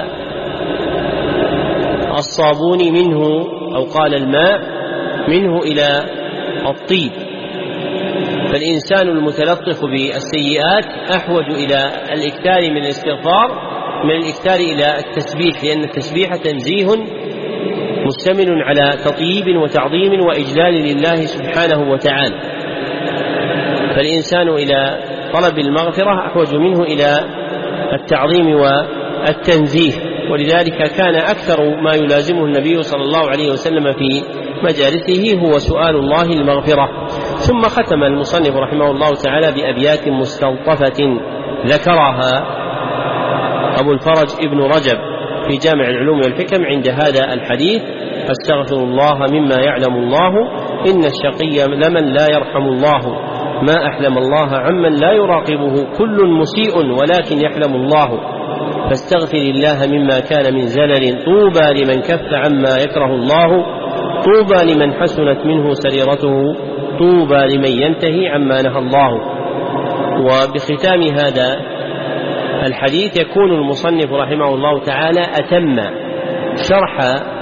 الصابون منه أو قال الماء منه إلى الطيب، فالإنسان المتلطف بالسيئات أحوج إلى الإكثار من الاستغفار من الإكثار إلى التسبيح، لأن التسبيح تنزيه مشتمل على تطييب وتعظيم وإجلال لله سبحانه وتعالى، فالإنسان إلى طلب المغفرة أحوج منه إلى التعظيم والتنزيه. ولذلك كان أكثر ما يلازمه النبي صلى الله عليه وسلم في مجالسه هو سؤال الله المغفرة. ثم ختم المصنف رحمه الله تعالى بأبيات مستلطفة ذكرها أبو الفرج ابن رجب في جامع العلوم والحكم عند هذا الحديث أستغفر الله مما يعلم الله إن الشقي لمن لا يرحم الله ما أحلم الله عمن لا يراقبه كل مسيء ولكن يحلم الله فاستغفر الله مما كان من زلل طوبى لمن كف عما يكره الله طوبى لمن حسنت منه سريرته طوبى لمن ينتهي عما نهى الله. وبختام هذا الحديث يكون المصنف رحمه الله تعالى أتم شرح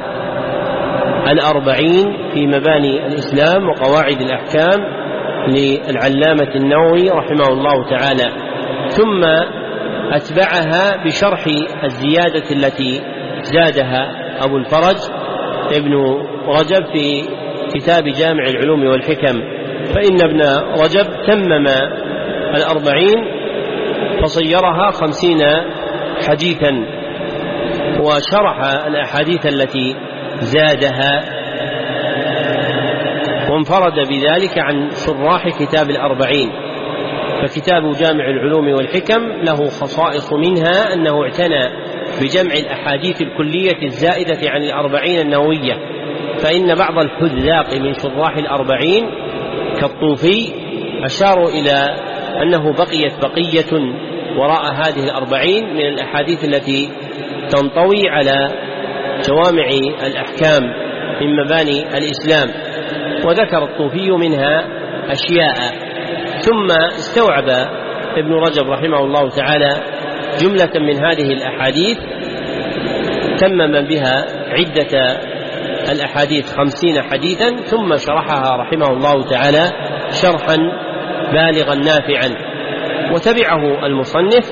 40 في مباني الإسلام وقواعد الأحكام للعلامة النووي رحمه الله تعالى، ثم أتبعها بشرح الزيادة التي زادها أبو الفرج ابن رجب في كتاب جامع العلوم والحكم. فإن ابن رجب تمم 40 فصيرها 50 حديثا وشرح الأحاديث التي زادها، وانفرد بذلك عن شراح كتاب 40. فكتاب جامع العلوم والحكم له خصائص منها أنه اعتنى بجمع الأحاديث الكلية الزائدة عن 40 النووية، فإن بعض الحذاق من شراح 40 كالطوفي أشاروا إلى أنه بقيت بقية وراء هذه 40 من الأحاديث التي تنطوي على جوامع الأحكام من مباني الإسلام، وذكر الطوفي منها أشياء. ثم استوعب ابن رجب رحمه الله تعالى جملة من هذه الأحاديث تمم بها عدة الأحاديث 50 حديثا، ثم شرحها رحمه الله تعالى شرحا بالغا نافعا. وتبعه المصنف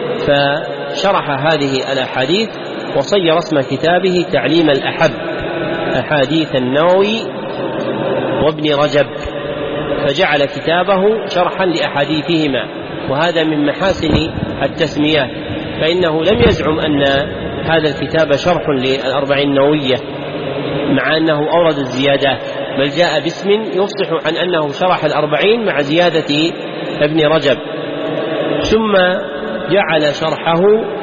فشرح هذه الأحاديث وصير اسم كتابه تعليم الأحب أحاديث النووي وابن رجب، فجعل كتابه شرحا لأحاديثهما، وهذا من محاسن التسميات، فإنه لم يزعم أن هذا الكتاب شرح لل40 النووية مع أنه أورد الزيادات، بل جاء باسم يفصح عن أنه شرح 40 مع زيادة ابن رجب. ثم جعل شرحه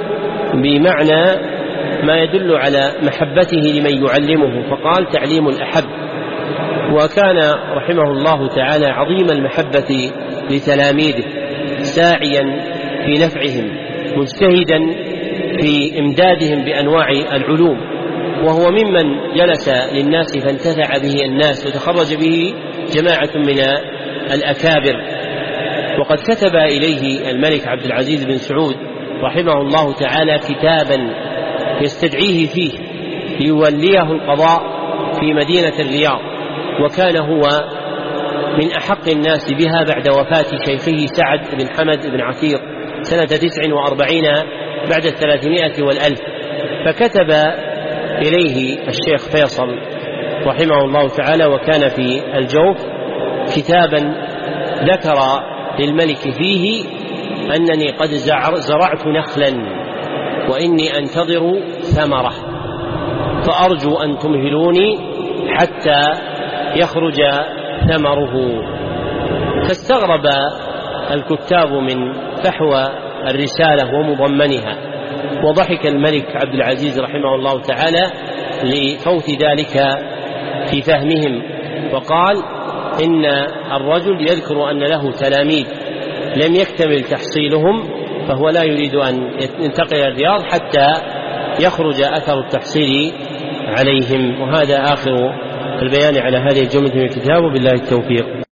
بمعنى ما يدل على محبته لمن يعلمه، فقال تعليم الأحب. وكان رحمه الله تعالى عظيم المحبة لتلاميذه، ساعيا في نفعهم، مجتهدا في إمدادهم بأنواع العلوم، وهو ممن جلس للناس فانتفع به الناس وتخرج به جماعة من الأكابر. وقد كتب إليه الملك عبد العزيز بن سعود رحمه الله تعالى كتابا يستدعيه فيه ليوليه القضاء في مدينة الرياض، وكان هو من أحق الناس بها بعد وفاة شيخه سعد بن حمد بن عثير سنة 49 بعد 300 والألف. فكتب إليه الشيخ فيصل رحمه الله تعالى وكان في الجوف كتابا ذكر للملك فيه أنني قد زرعت نخلا وإني أنتظر ثمرة فأرجو أن تمهلوني حتى يخرج ثمره. فاستغرب الكتاب من فحوى الرسالة ومضمنها، وضحك الملك عبد العزيز رحمه الله تعالى لفوت ذلك في فهمهم، وقال إن الرجل يذكر أن له تلاميذ لم يكتمل تحصيلهم فهو لا يريد أن ينتقل الرياض حتى يخرج أثر التحصيل عليهم. وهذا آخر البيان على هذه الجملة من الكتاب، وبالله التوفيق.